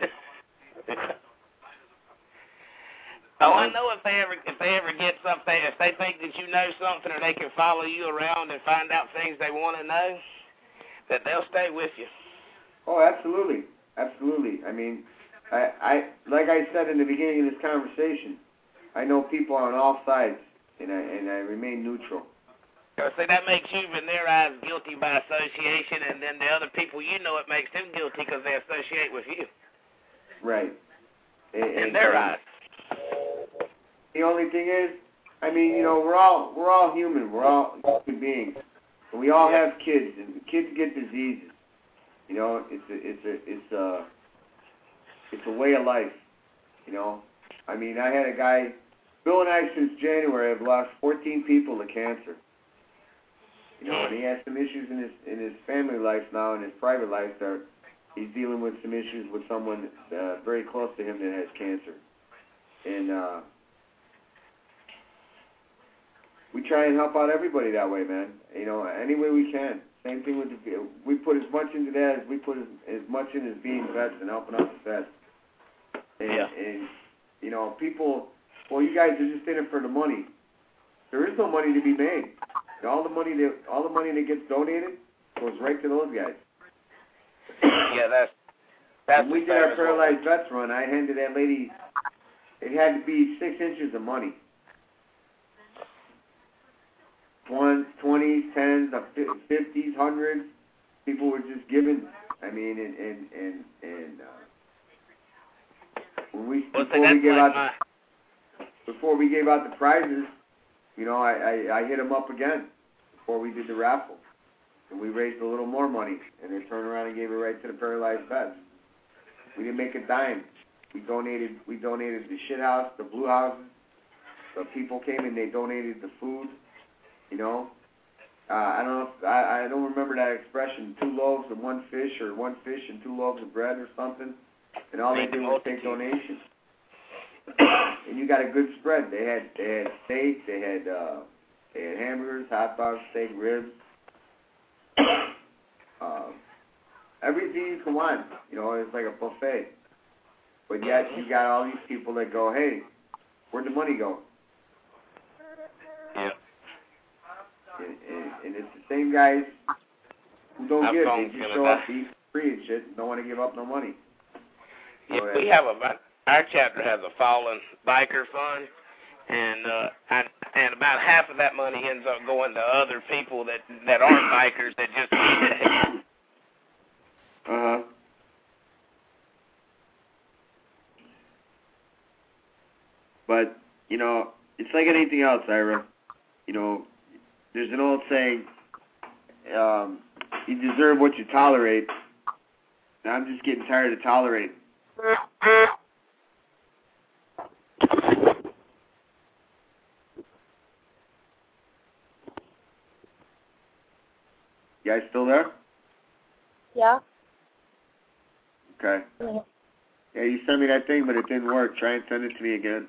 Oh, I know if they ever if they ever get something, if they think that you know something, or they can follow you around and find out things they want to know, that they'll stay with you. Oh, absolutely, absolutely. I mean, I, I like I said in the beginning of this conversation, I know people on all sides, and I and I remain neutral. So that makes you, in their eyes, guilty by association, and then the other people you know, it makes them guilty because they associate with you. Right. And, in their and, eyes. The only thing is, I mean, you know, we're all we're all human. We're all human beings, and we all have kids, and kids get diseases. You know, it's a it's a it's a it's a way of life. You know, I mean, I had a guy, Bill and I, since January, have lost fourteen people to cancer. You know, and he has some issues in his in his family life now, in his private life. That he's dealing with some issues with someone uh, very close to him that has cancer, and. uh We try and help out everybody that way, man. You know, any way we can. Same thing with the, we put as much into that as we put as, as much in as being vets and helping out the vets. And, yeah. and, you know, people, well, you guys are just in it for the money. There is no money to be made. All the money that all the money that gets donated goes right to those guys. Yeah, that's that's. When we did our Paralyzed Vets run, I handed that lady. It had to be six inches of money. One, twenties, tens, fifties, hundreds. People were just giving. I mean, and and and, and uh, when we well, before so we gave like out my... the, before we gave out the prizes, you know, I, I I hit them up again before we did the raffle, and we raised a little more money, and they turned around and gave it right to the Paralyzed Vets. We didn't make a dime. We donated. We donated the shit house, the blue houses. The people came and they donated the food. You know, uh, I don't know. If, I I don't remember that expression. Two loaves and one fish, or one fish and two loaves of bread, or something. And all they did was take donations. And you got a good spread. They had they had steak, they had uh, they had hamburgers, hot dogs, steak, ribs, uh, everything you can want. You know, it's like a buffet. But yet you got all these people that go, hey, where'd the money go? Yeah. And, and, and it's the same guys who don't I've give. gone They just to show that. up, eat free and shit, and don't want to give up no money. Yeah, So, we uh, have a our chapter has a fallen biker fund, and uh, and, and about half of that money ends up going to other people that that aren't bikers that just need it. Uh huh. But you know, it's like anything else, Ira. You know, there's an old saying, um, you deserve what you tolerate. And I'm just getting tired of tolerating. You guys still there? Yeah. Okay. Yeah. Yeah, you sent me that thing, but it didn't work. Try and send it to me again.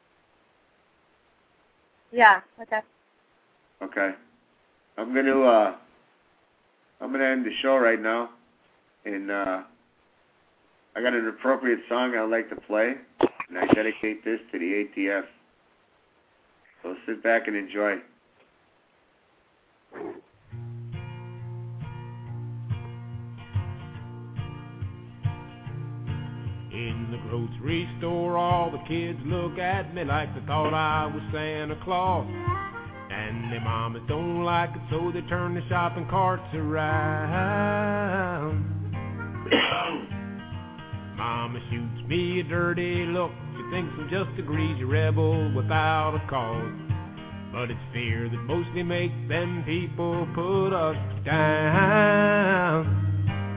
Yeah. Okay. Okay. I'm gonna uh I'm gonna end the show right now, and uh I got an appropriate song I'd like to play, and I dedicate this to the A T F. So sit back and enjoy. In the grocery store, all the kids look at me like they thought I was Santa Claus. And their mamas don't like it, so they turn the shopping carts around. Mama shoots me a dirty look. She thinks I'm just a greasy rebel without a cause. But it's fear that mostly makes them people put us down.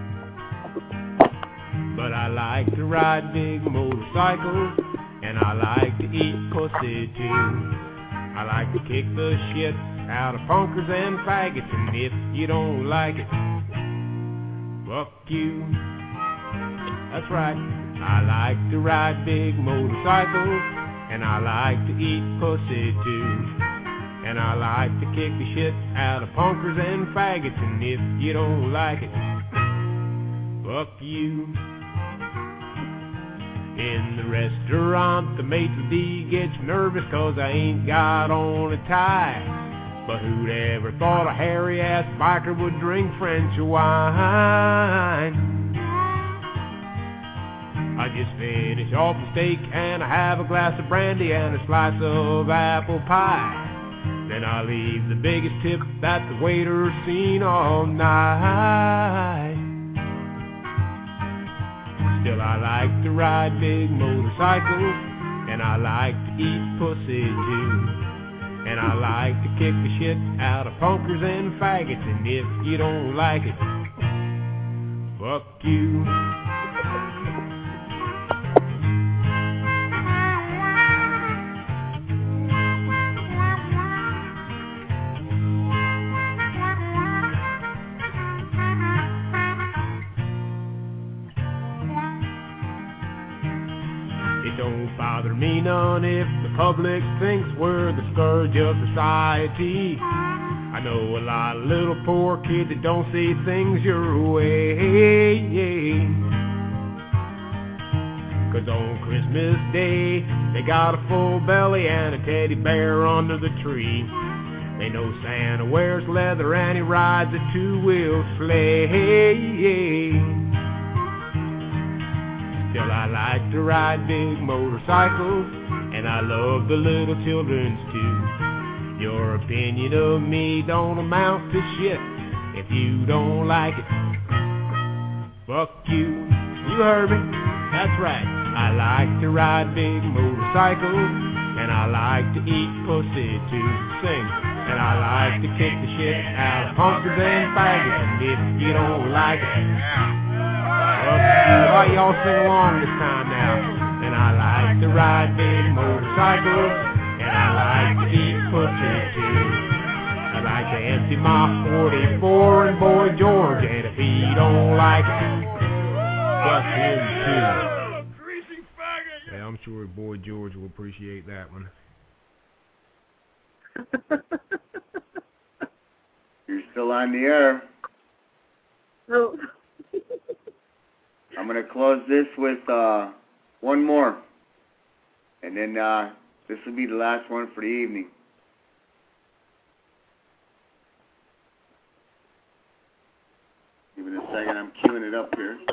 But I like to ride big motorcycles, and I like to eat pussy too. I like to kick the shit out of punkers and faggots, and if you don't like it, fuck you. That's right. I like to ride big motorcycles, and I like to eat pussy too. And I like to kick the shit out of punkers and faggots, and if you don't like it, fuck you. In the restaurant, the maitre d' gets nervous 'cause I ain't got on a tie. But who'd ever thought a hairy-ass biker would drink French wine? I just finish off the steak and I have a glass of brandy and a slice of apple pie. Then I leave the biggest tip that the waiter's seen all night. Still I like to ride big motorcycles, and I like to eat pussy too. And I like to kick the shit out of punkers and faggots, and if you don't like it, fuck you. Don't bother me none if the public thinks we're the scourge of society. I know a lot of little poor kids that don't see things your way. 'Cause on Christmas Day, they got a full belly and a teddy bear under the tree. They know Santa wears leather and he rides a two-wheel sleigh. Still I like to ride big motorcycles, and I love the little children's too. Your opinion of me don't amount to shit. If you don't like it, fuck you. You heard me? That's right. I like to ride big motorcycles, and I like to eat pussy too. Sing. And I like to kick the shit out of punkers and faggots, and if you don't like it, all y'all sing along this time now. And I like to ride big motorcycles, and I like to eat pussy too. I like to empty my forty-four in Boy George, and if he don't like it, fuck him too. Yeah, I'm sure Boy George will appreciate that one. You're still on the air. Oh. I'm going to close this with uh, one more. And then uh, this will be the last one for the evening. Give it a second. I'm queuing it up here.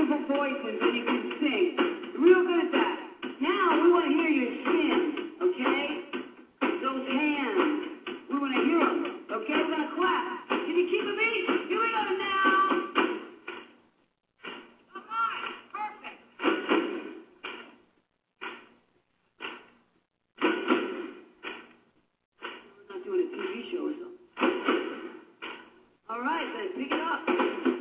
beautiful voices and you can sing. Real good at that. Now we want to hear your skin, okay? Those hands. We want to hear them, okay? We're going to clap. Can you keep a beat? Here we go now. All right, perfect. We're not doing a T V show or something. All right, then, pick it up.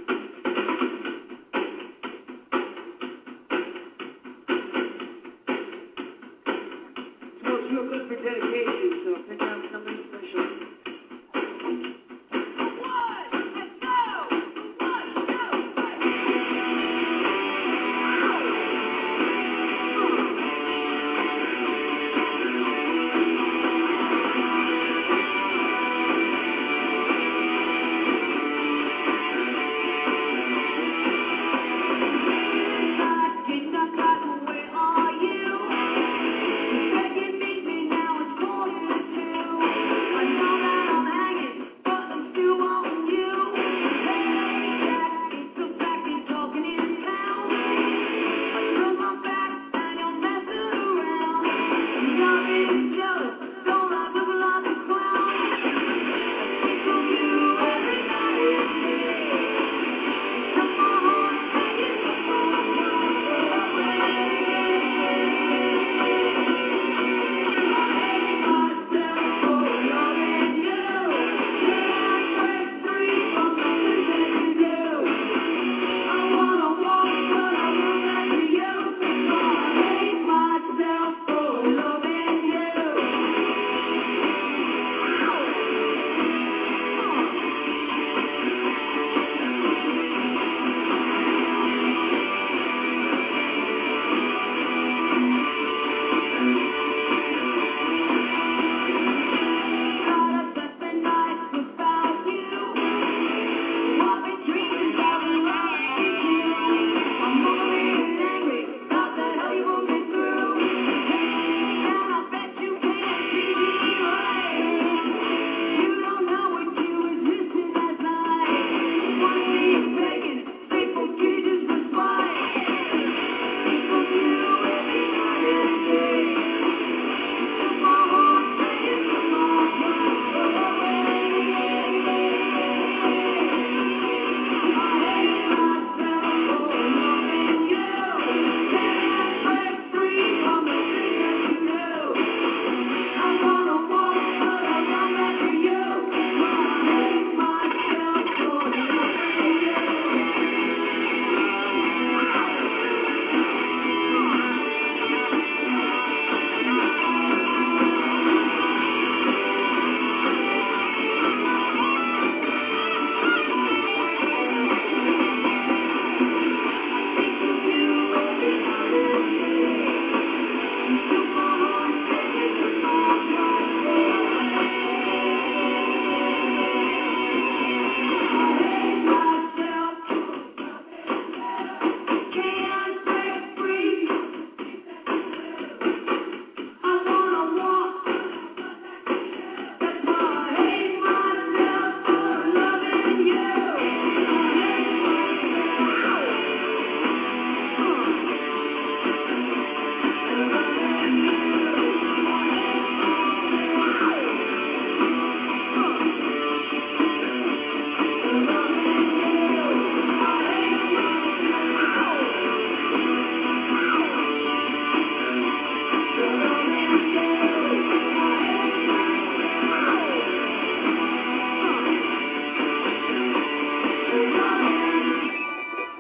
Smells real good for dedication, so pick out something special.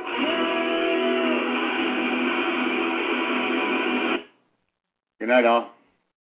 Good night, all.